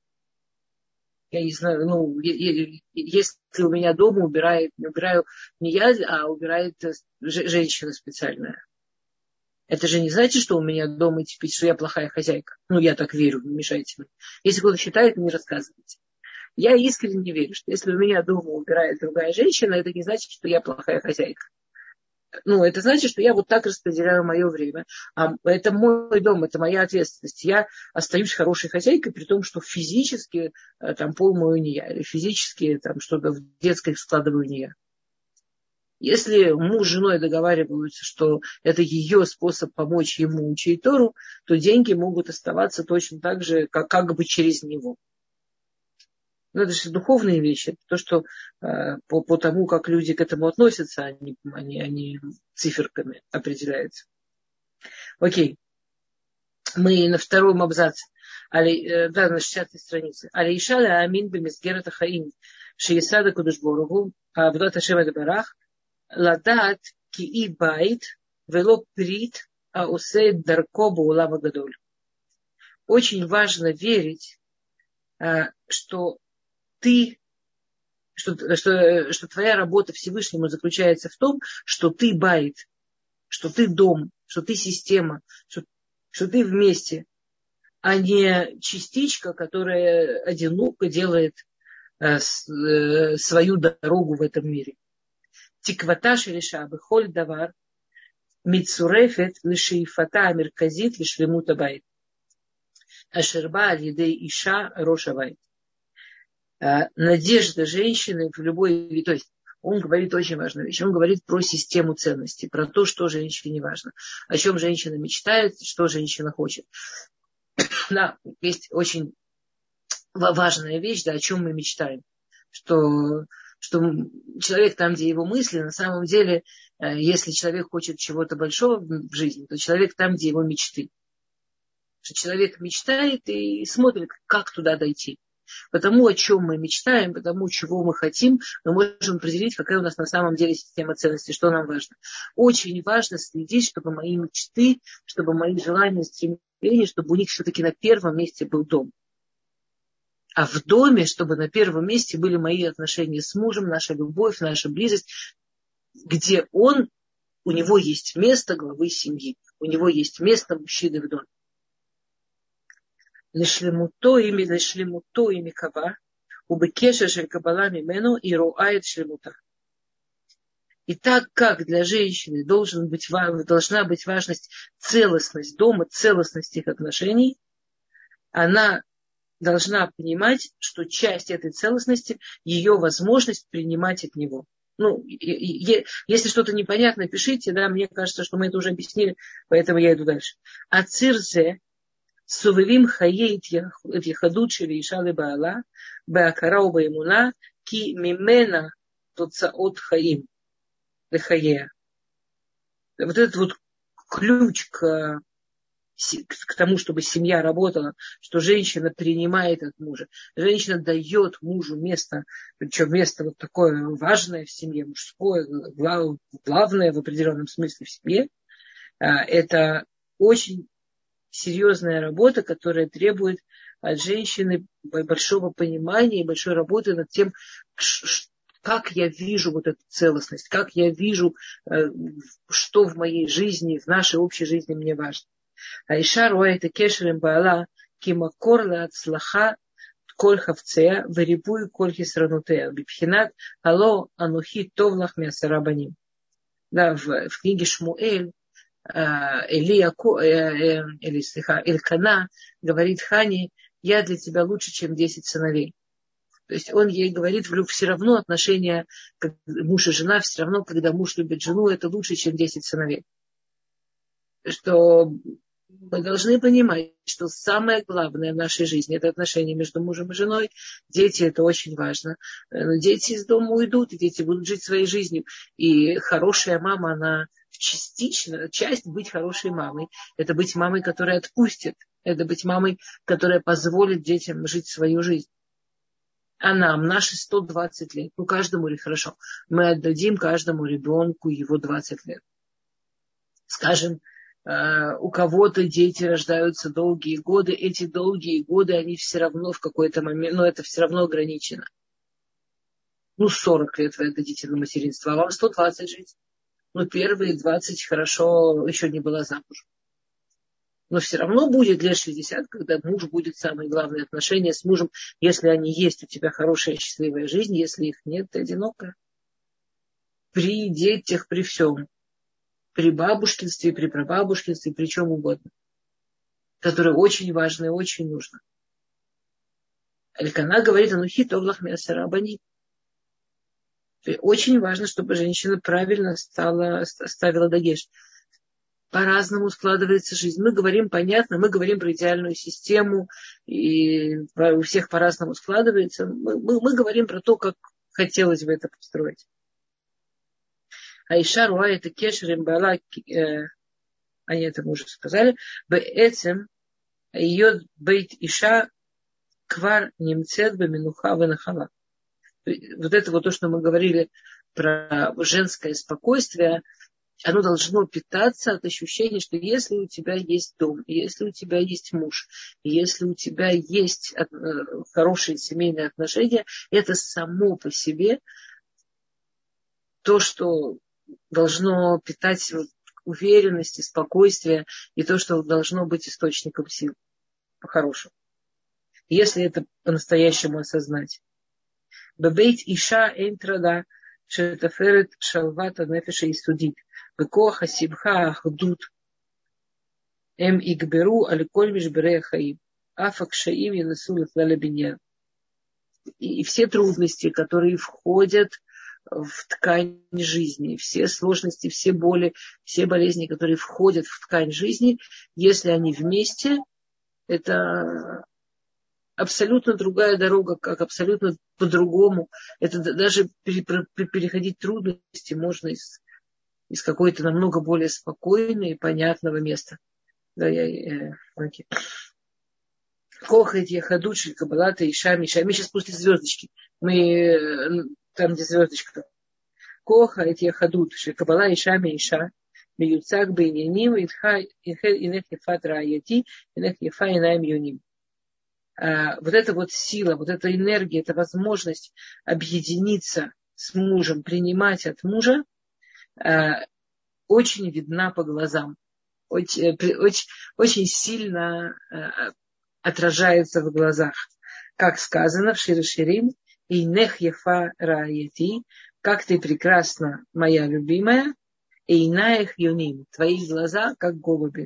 я не знаю, ну, если у меня дома убирает, не убираю не я, а убирает женщина специальная. Это же не значит, что у меня дома теперь, что я плохая хозяйка. Ну, я так верю, не мешайте мне. Если кто-то считает, не рассказывайте. Я искренне верю, что если у меня дома убирает другая женщина, это не значит, что я плохая хозяйка. Ну, это значит, что я вот так распределяю мое время. А это мой дом, это моя ответственность. Я остаюсь хорошей хозяйкой, при том, что физически там пол мою не я. Или физически там что-то в детской складываю не я. Если муж с женой договариваются, что это ее способ помочь ему учить Тору, то деньги могут оставаться точно так же, как, как бы через него. Но это же духовные вещи. То, что э, по, по тому, как люди к этому относятся, они, они, они циферками определяются. Окей. Мы на втором абзаце. Али, э, да, на шестидесятой странице. Алейшаля амин бемизгерата хаим шеесада кудушборогу абдат ашем эдбарах ладат кии байт вело прит аусе дарко баулам агадоль. Очень важно верить, э, что ты, что, что, что твоя работа Всевышнему заключается в том, что ты байт, что ты дом, что ты система, что, что ты вместе, а не частичка, которая одиноко делает э, с, э, свою дорогу в этом мире. Тиквата шелиша бехоль давар мицурефет лишиифата амирказит лишлемута байт. Ашерба аль-едей иша роша байт. Надежда женщины в любой... То есть он говорит очень важную вещь. Он говорит про систему ценностей, про то, что женщине важно, о чем женщина мечтает, что женщина хочет. Да, есть очень важная вещь, да, о чем мы мечтаем. Что, что человек там, где его мысли, на самом деле, если человек хочет чего-то большого в жизни, то человек там, где его мечты. Что человек мечтает и смотрит, как туда дойти. Потому, о чем мы мечтаем, потому, чего мы хотим, мы можем определить, какая у нас на самом деле система ценностей, что нам важно. Очень важно следить, чтобы мои мечты, чтобы мои желания, стремления, чтобы у них все-таки на первом месте был дом. А в доме, чтобы на первом месте были мои отношения с мужем, наша любовь, наша близость, где он, у него есть место главы семьи, у него есть место мужчины в доме. Лешлемуто ими лешлемуто ими кава, убекеша шель кабала мимену и роает шлемута. И так как для женщины должен быть, должна быть важность, целостность дома, целостность их отношений, она должна понимать, что часть этой целостности ее возможность принимать от него. Ну, если что-то непонятно, пишите, да, мне кажется, что мы это уже объяснили, поэтому я иду дальше. А цирзе סובבים חיי התייחדות של אישה לבעלה בהכרה ובאמונה כי ממנה תוצאות חיים לחייה. Вот этот вот ключ к, к тому, чтобы семья работала, что женщина принимает от мужа, женщина дает мужу место, причем место вот такое важное в семье, мужское, главное в определенном смысле в семье, это очень серьезная работа, которая требует от женщины большого понимания и большой работы над тем, как я вижу вот эту целостность, как я вижу, что в моей жизни, в нашей общей жизни мне важно. Аиша роэт кешерем баала кимакор лаацлаха коль хавцея варибуй коль хисранутея бипхинат ало анухи товлах мясарабаним. Да, в, в книге Шмуэль Элькана говорит Хане: я для тебя лучше, чем десять сыновей. То есть он ей говорит, все равно отношения как муж и жена, все равно, когда муж любит жену, это лучше, чем десять сыновей. Что Мы должны понимать, что самое главное в нашей жизни – это отношения между мужем и женой. Дети – это очень важно. Но дети из дома уйдут, и дети будут жить своей жизнью. И хорошая мама, она частично, часть быть хорошей мамой – это быть мамой, которая отпустит. Это быть мамой, которая позволит детям жить свою жизнь. А нам, наши сто двадцать лет, ну, каждому или хорошо, мы отдадим каждому ребенку его двадцать лет. Скажем, у кого-то дети рождаются долгие годы, эти долгие годы, они все равно в какой-то момент, но это все равно ограничено. Ну, сорок лет вы отдадите на материнство, а вам сто двадцать жить. Ну, первые двадцать хорошо, еще не была замужем. Но все равно будет лет шестьдесят, когда муж будет самые главные отношения с мужем. Если они есть, у тебя хорошая счастливая жизнь. Если их нет, ты одинокая. При детях, при всем. При бабушкинстве, при прабабушкинстве, при чем угодно. Которое очень важно и очень нужно. Алькана говорит, анухи тоглах мясарабани. Очень важно, чтобы женщина правильно стала, ставила дагеш. По-разному складывается жизнь. Мы говорим, понятно, мы говорим про идеальную систему, и у всех по-разному складывается. Мы, мы, мы говорим про то, как хотелось бы это построить. Аиша руа это кешерим бала, э, они это мы уже сказали, бэцем ее бейт иша квар немцет бэминуха вэнахала. Вот это вот то, что мы говорили про женское спокойствие, оно должно питаться от ощущения, что если у тебя есть дом, если у тебя есть муж, если у тебя есть хорошие семейные отношения, это само по себе то, что должно питать уверенность, спокойствие и то, что должно быть источником сил по-хорошему. Если это по-настоящему осознать. Бабейт иша энтрада шетаферет шалвата нефеша и судит. Бекоха сибха ахдут эм игберу аликоль мишберей хаим. Афак шаим янасу лифлаля биньян. И все трудности, которые входят в ткань жизни, все сложности, все боли, все болезни, которые входят в ткань жизни, если они вместе, это абсолютно другая дорога, как абсолютно по-другому. Это даже переходить трудности можно из, из какой-то намного более спокойного и понятного места. Да, я, я, окей. Кохает я ходучий, кабалата, иша, миша. Мы сейчас после звездочки. Мы там, где звездочка. Коха эти ходут, кабала иша, миша. Миюцак бейняним, инех ефат раяти, инех ефа инаем юним. Вот эта вот сила, вот эта энергия, эта возможность объединиться с мужем, принимать от мужа, очень видна по глазам. Очень, очень, очень сильно отражается в глазах. Как сказано в Шир Ширим, «Инех ефа рааяти», как ты прекрасна, моя любимая, и инаих юним, твои глаза, как голуби.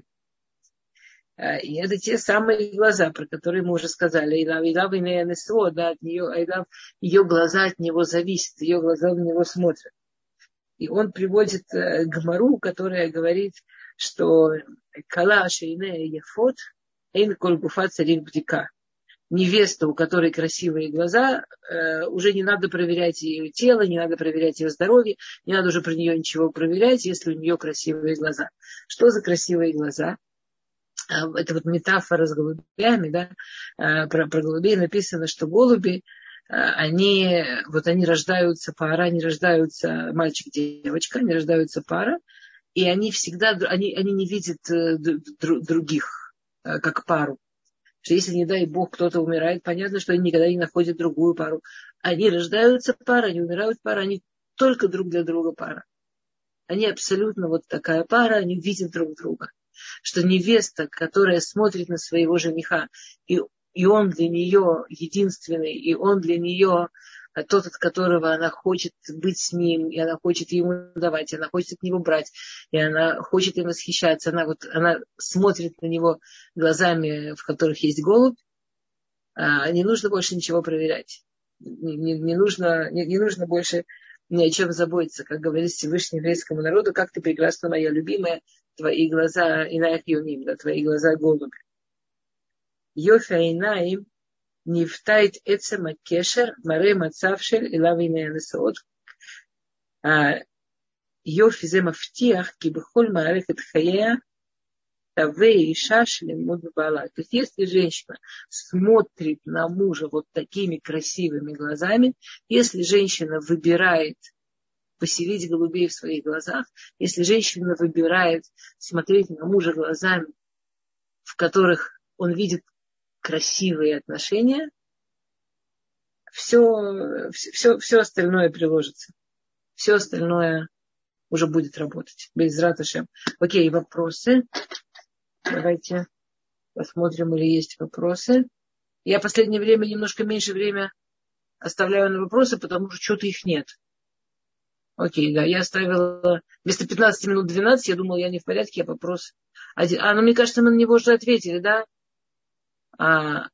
И это те самые глаза, про которые мы уже сказали. Да, от нее, ее глаза от него зависят, ее глаза на него смотрят. И он приводит гмару, которая говорит, что кала шейне яфот эйн коль гуфа царих бдика. Невеста, у которой красивые глаза, уже не надо проверять ее тело, не надо проверять ее здоровье, не надо уже про нее ничего проверять, если у нее красивые глаза. Что за красивые глаза? Это вот метафора с голубями, да, про, про голубей написано, что голуби, они, вот они рождаются пара, они рождаются мальчик-девочка, они рождаются пара, и они всегда, они, они не видят других как пару. Что если, не дай Бог, кто-то умирает, понятно, что они никогда не находят другую пару. Они рождаются пара, они умирают пара, они только друг для друга пара. Они абсолютно вот такая пара, они видят друг друга. Что невеста, которая смотрит на своего жениха, и, и он для нее единственный, и он для нее тот, от которого она хочет быть с ним, и она хочет ему давать, и она хочет от него брать, и она хочет им восхищаться. Она, вот, она смотрит на него глазами, в которых есть голубь. А не нужно больше ничего проверять. Не, не, не, нужно, не, не нужно больше ни о чем заботиться. Как говорит Всевышний еврейскому народу, как ты прекрасна, моя любимая, твои глаза, инаих юним, да, твои глаза голуби. Йофи инаим нефтайт эцема кешер маре мацавшель и лавине несот. Йофи зе мафтиах кибхоль маарехет хаяя таве иша шлемут бала. То есть, если женщина смотрит на мужа вот такими красивыми глазами, если женщина выбирает поселить голубей в своих глазах, если женщина выбирает смотреть на мужа глазами, в которых он видит красивые отношения, все, все, все остальное приложится. Все остальное уже будет работать. Безрат Ашем. Окей, вопросы. Давайте посмотрим, или есть вопросы. Я в последнее время немножко меньше времени оставляю на вопросы, потому что что-то их нет. Окей, да, я оставила вместо пятнадцати минут двенадцать, я думала, я не в порядке, я вопрос один. А, ну, мне кажется, мы на него уже ответили, да? А,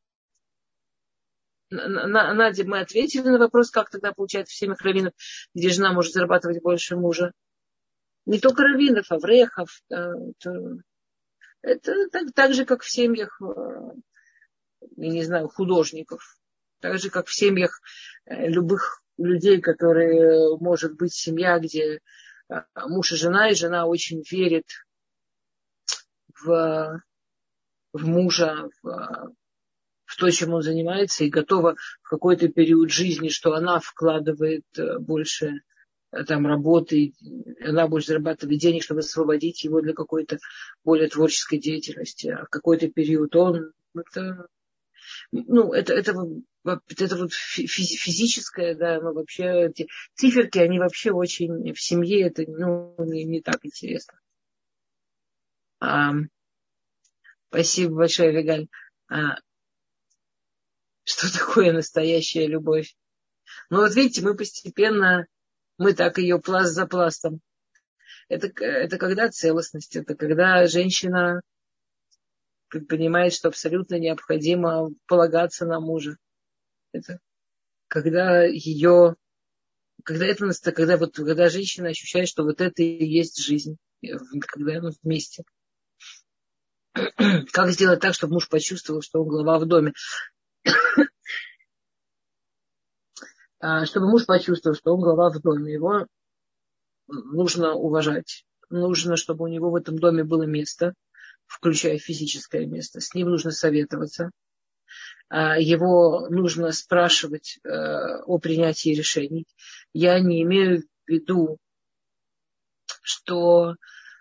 на, Надя, мы ответили на вопрос, как тогда получается в семьях раввинов, где жена может зарабатывать больше мужа. Не только раввинов, а врехов. Да, это, это так, так же, как в семьях, я не знаю, художников. Так же, как в семьях любых людей, которые, может быть, семья, где муж и жена, и жена очень верит в, в мужа, в, в то, чем он занимается, и готова в какой-то период жизни, что она вкладывает больше там работы, она больше зарабатывает денег, чтобы освободить его для какой-то более творческой деятельности. А в какой-то период он... Это, ну, это, это, это вот физическое, да, но вообще эти циферки, они вообще очень в семье, это ну, не, не так интересно. А, спасибо большое, Вигаль. А, что такое настоящая любовь? Ну, вот видите, мы постепенно, мы так ее пласт за пластом. Это, это когда целостность, это когда женщина понимает, что абсолютно необходимо полагаться на мужа. Это когда ее, когда это, когда вот, когда женщина ощущает, что вот это и есть жизнь, когда она вместе. Как сделать так, чтобы муж почувствовал, что он глава в доме? Чтобы муж почувствовал, что он глава в доме, его нужно уважать. Нужно, чтобы у него в этом доме было место, включая физическое место. С ним нужно советоваться. Его нужно спрашивать о принятии решений. Я не имею в виду, что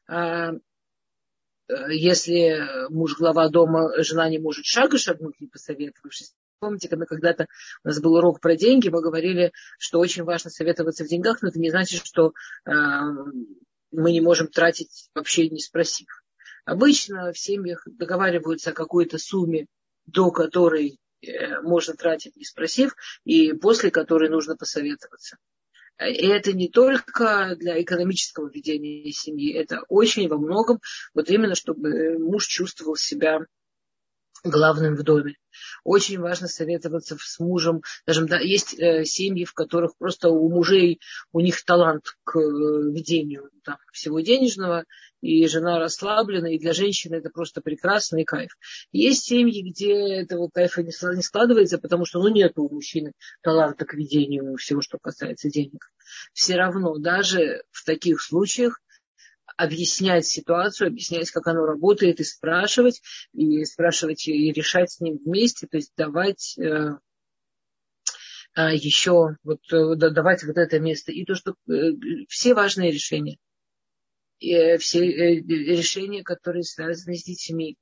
если муж глава дома, жена не может шага шагнуть, не посоветовавшись. Помните, когда когда-то у нас был урок про деньги, мы говорили, что очень важно советоваться в деньгах, но это не значит, что э, мы не можем тратить вообще не спросив. Обычно в семьях договариваются о какой-то сумме, до которой э, можно тратить не спросив, и после которой нужно посоветоваться. И это не только для экономического ведения семьи, это очень во многом, вот именно, чтобы муж чувствовал себя главным в доме. Очень важно советоваться с мужем. Даже да, есть э, семьи, в которых просто у мужей, у них талант к э, ведению там, всего денежного, и жена расслаблена, и для женщины это просто прекрасный кайф. Есть семьи, где этого кайфа не складывается, потому что ну, нет у мужчины таланта к ведению всего, что касается денег. Все равно, даже в таких случаях, объяснять ситуацию, объяснять, как оно работает, и спрашивать, и спрашивать, и решать с ним вместе, то есть давать э, э, еще, вот, э, давать вот это место. И то, что э, все важные решения, э, все э, решения, которые связаны с детьми,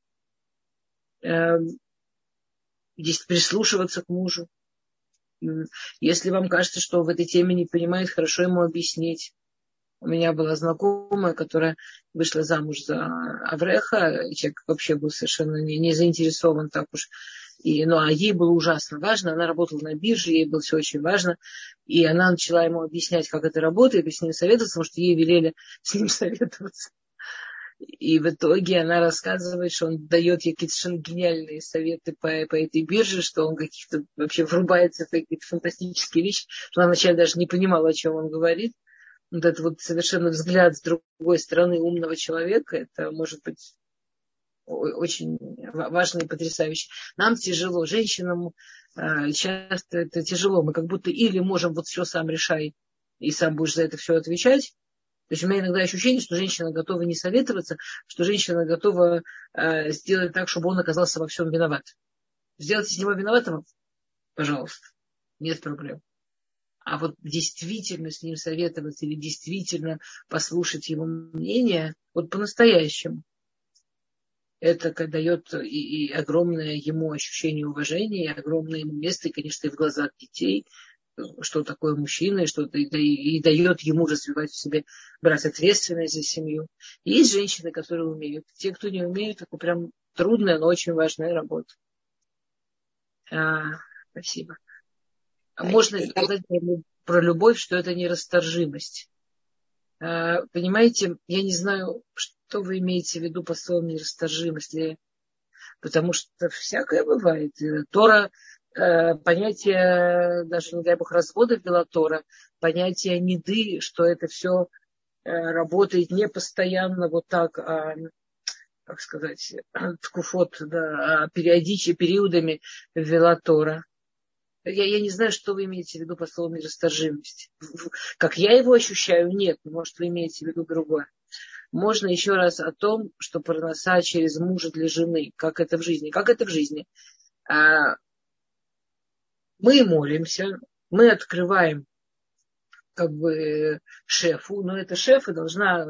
э, здесь прислушиваться к мужу. Если вам кажется, что в этой теме не понимает, хорошо ему объяснить. У меня была знакомая, которая вышла замуж за Авреха, и человек вообще был совершенно не, не заинтересован так уж. И, ну, а ей было ужасно важно, она работала на бирже, ей было все очень важно. И она начала ему объяснять, как это работает, и с ним советоваться, потому что ей велели с ним советоваться. И в итоге она рассказывает, что он дает ей какие-то совершенно гениальные советы по, по этой бирже, что он каких-то вообще врубается в какие-то фантастические вещи, что она вначале даже не понимала, о чем он говорит. вот этот вот совершенно взгляд с другой стороны умного человека, это может быть очень важно и потрясающе. Нам тяжело, женщинам часто это тяжело. Мы как будто или можем вот все сам решай, и сам будешь за это все отвечать. То есть у меня иногда ощущение, что женщина готова не советоваться, что женщина готова э, сделать так, чтобы он оказался во всем виноват. Сделайте из него виноватого, пожалуйста, нет проблем. А вот действительно с ним советоваться или действительно послушать его мнение, вот по-настоящему, это дает и, и огромное ему ощущение уважения, и огромное ему место, и, конечно, и в глазах детей, что такое мужчина, и, что, и, и дает ему развивать в себе, брать ответственность за семью. И есть женщины, которые умеют. Те, кто не умеют, это прям трудная, но очень важная работа. А, спасибо. Можно сказать про любовь, что это нерасторжимость. А, понимаете, я не знаю, что вы имеете в виду по словам нерасторжимости, потому что всякое бывает. Тора, понятие, даже, не дай бог, развода ввела Тора, понятие неды, что это все работает не постоянно вот так, а, как сказать, ткуфот, да, а периодически, периодами ввела Тора. Я, я не знаю, что вы имеете в виду по слову нерасторжимость. Как я его ощущаю, нет. Может, вы имеете в виду другое. Можно еще раз о том, что парноса через мужа для жены. Как это в жизни? Как это в жизни? А, мы молимся, мы открываем как бы шефу, но эта шефа должна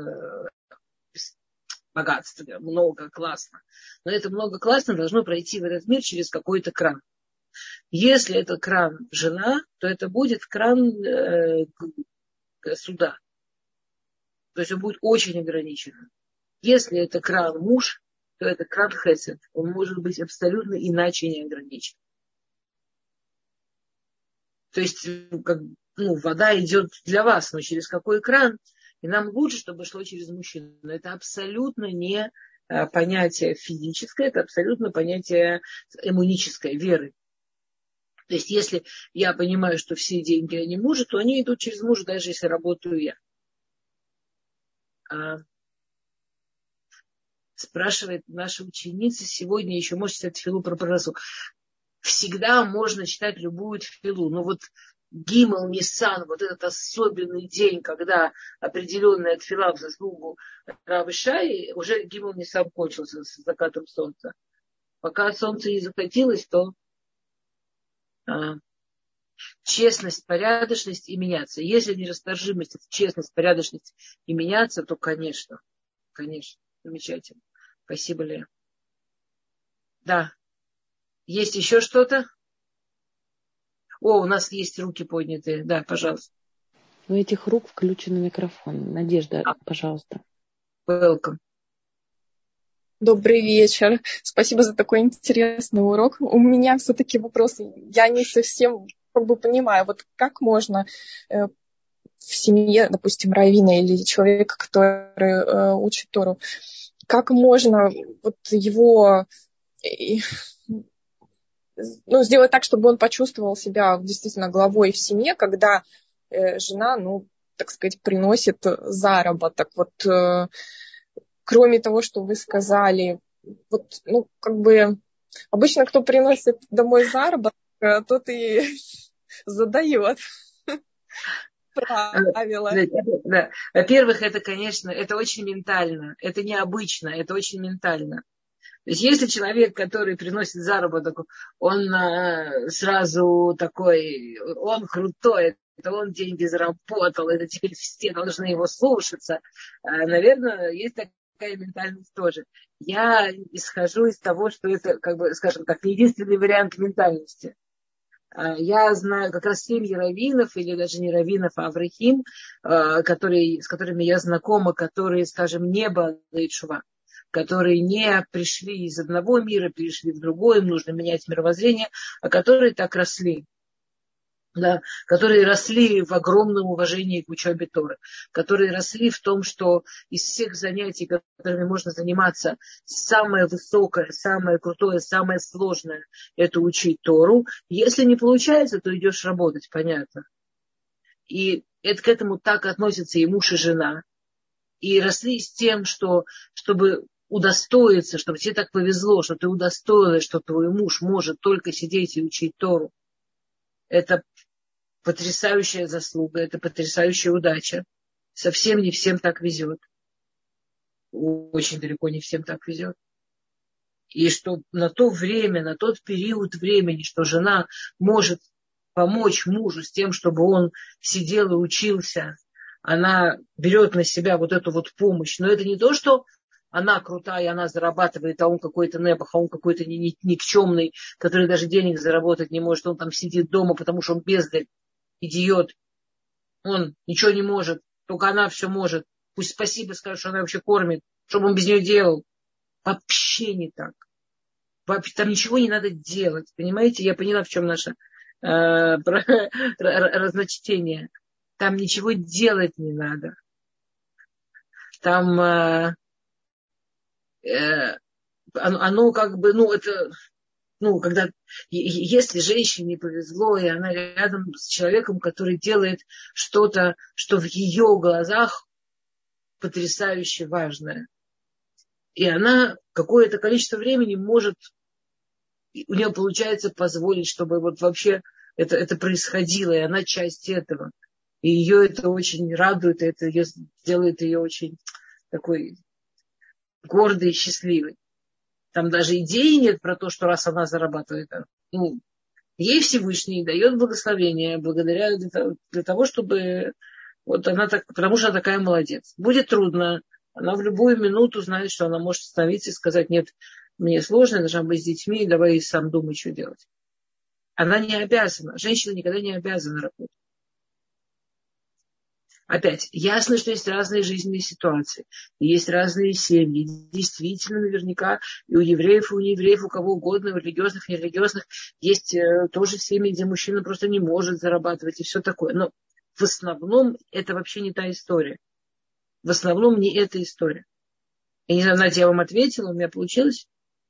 богатство, много, классно. Но это много классно должно пройти в этот мир через какой-то кран. Если это кран жена, то это будет кран э, суда. То есть он будет очень ограничен. Если это кран муж, то это кран хесед. Он может быть абсолютно иначе не ограничен. То есть как, ну, вода идет для вас, но через какой кран? И нам лучше, чтобы шло через мужчину. Но это абсолютно не понятие физическое, это абсолютно понятие эмуническое, веры. То есть, если я понимаю, что все деньги они мужа, то они идут через мужа, даже если работаю я. А, спрашивает наша ученица сегодня, еще можно читать тфилу про парносу. Всегда можно читать любую тфилу, но вот Гимел, Нисан, вот этот особенный день, когда определенная тфила в заслугу Рав Ишаи, уже Гимел, Нисан кончился с закатом солнца. Пока солнце не закатилось, то а, честность, порядочность и меняться. Если нерасторжимость, это честность, порядочность и меняться, то, конечно, конечно, замечательно. Спасибо, Лея. Да. Есть еще что-то? О, у нас есть руки поднятые. Да, пожалуйста. У этих рук включен микрофон. Надежда, а. пожалуйста. Welcome. Добрый вечер. Спасибо за такой интересный урок. У меня все-таки вопрос. Я не совсем как бы понимаю, вот как можно э, в семье, допустим, раввина или человека, который э, учит Тору, как можно вот его э, ну, сделать так, чтобы он почувствовал себя действительно главой в семье, когда э, жена, ну, так сказать, приносит заработок. Вот э, кроме того, что вы сказали, вот, ну, как бы обычно, кто приносит домой заработок, тот и задает правила. Да, да. Во-первых, это, конечно, это очень ментально. Это необычно, это очень ментально. То есть, если человек, который приносит заработок, он а, сразу такой, он крутой, это он деньги заработал, это теперь все должны его слушаться, а, наверное, есть такая ментальность тоже. Я исхожу из того, что это, как бы, скажем так, единственный вариант ментальности. А, я знаю как раз семьи раввинов, или даже не раввинов, а аврахим, а, которые, с которыми я знакома, которые, скажем, не баалей тшува, которые не пришли из одного мира, перешли в другой, им нужно менять мировоззрение, а которые так росли. Да, которые росли в огромном уважении к учебе Торы, которые росли в том, что из всех занятий, которыми можно заниматься, самое высокое, самое крутое, самое сложное – это учить Тору. Если не получается, то идешь работать, понятно. И Это к этому так относятся и муж, и жена. И росли с тем, что чтобы удостоиться, чтобы тебе так повезло, что ты удостоилась, что твой муж может только сидеть и учить Тору. Это потрясающая заслуга, это потрясающая удача. Совсем не всем так везет. Очень далеко не всем так везет. И что на то время, на тот период времени, что жена может помочь мужу с тем, чтобы он сидел и учился, она берет на себя вот эту вот помощь. Но это не то, что она крутая, и она зарабатывает, а он какой-то небах, а он какой-то никчемный, который даже денег заработать не может. Он там сидит дома, потому что он бездарь, идиот. Он ничего не может, только она все может. Пусть спасибо скажет, что она вообще кормит, чтобы он без нее делал. Вообще не так. Там ничего не надо делать. Понимаете? Я поняла, в чем наше э, разночтение. Там ничего делать не надо. Там э, э, оно, оно как бы, ну, это, ну, когда, если женщине повезло, и она рядом с человеком, который делает что-то, что в ее глазах потрясающе важное. И она какое-то количество времени может, у нее получается позволить, чтобы вот вообще это, это происходило, и она часть этого. И ее это очень радует, и это ее, делает ее очень такой гордой и счастливой. Там даже идеи нет про то, что раз она зарабатывает, ну, ей Всевышний дает благословение благодаря для того, для того, чтобы вот она так, потому что она такая молодец. Будет трудно, она в любую минуту знает, что она может остановиться и сказать: нет, мне сложно, я должна быть с детьми, давай сам думай, что делать. Она не обязана, женщина никогда не обязана работать. Опять, ясно, что есть разные жизненные ситуации, есть разные семьи. Действительно, наверняка и у евреев, и у неевреев, у кого угодно, у религиозных, нерелигиозных, есть э, тоже семьи, где мужчина просто не может зарабатывать и все такое. Но в основном это вообще не та история. В основном не эта история. Я не знаю, Надя, я вам ответила, у меня получилось?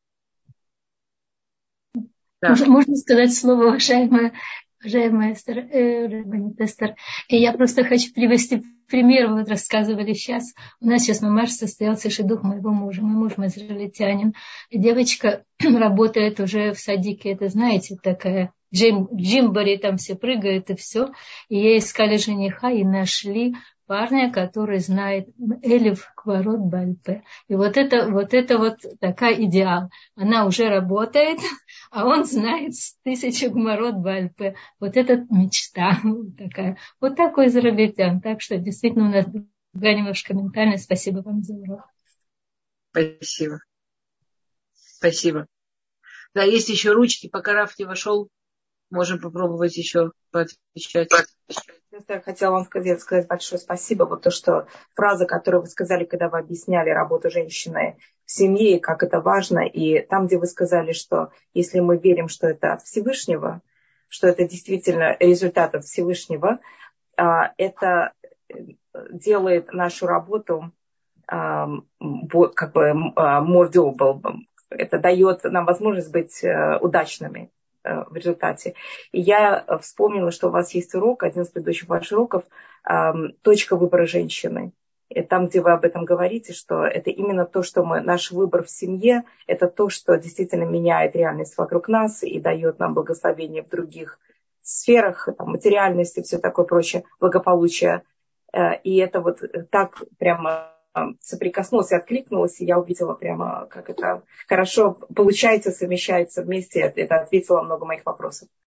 Да. Можно, можно сказать слово, уважаемая, уважаемая Эстер, э, Эстер. И я просто хочу привести пример. Вы вот рассказывали сейчас. У нас сейчас мамаш состоялся шидух моего мужа. Мой муж израильтянин. И девочка работает уже в садике. Это, знаете, такая джим, джимбори, там все прыгают и все. И ей искали жениха и нашли парня, который знает Элиф Кварот Бальпе. И вот это, вот это вот такая идеал. Она уже работает, а он знает тысячу Гмарот Бальпе. Вот это мечта такая. Вот такой израильтян. Так что действительно у нас другая немножко ментальность. Спасибо вам за урок. Спасибо. Спасибо. Да, есть еще ручки, пока Раф не вошел. Можем попробовать еще поотвечать. Я хотела вам сказать, сказать большое спасибо. Вот то, что фраза, которую вы сказали, когда вы объясняли работу женщины в семье, и как это важно. И там, где вы сказали, что если мы верим, что это от Всевышнего, что это действительно результат от Всевышнего, это делает нашу работу как бы more doable. Это дает нам возможность быть удачными в результате. И я вспомнила, что у вас есть урок, один из предыдущих ваших уроков, точка выбора женщины. И там, где вы об этом говорите, что это именно то, что мы, наш выбор в семье, это то, что действительно меняет реальность вокруг нас и дает нам благословение в других сферах, там, материальности, все такое прочее, благополучие. И это вот так прямо соприкоснулась и откликнулась, и я увидела прямо, как это хорошо получается, совмещается вместе. Это ответило на много моих вопросов.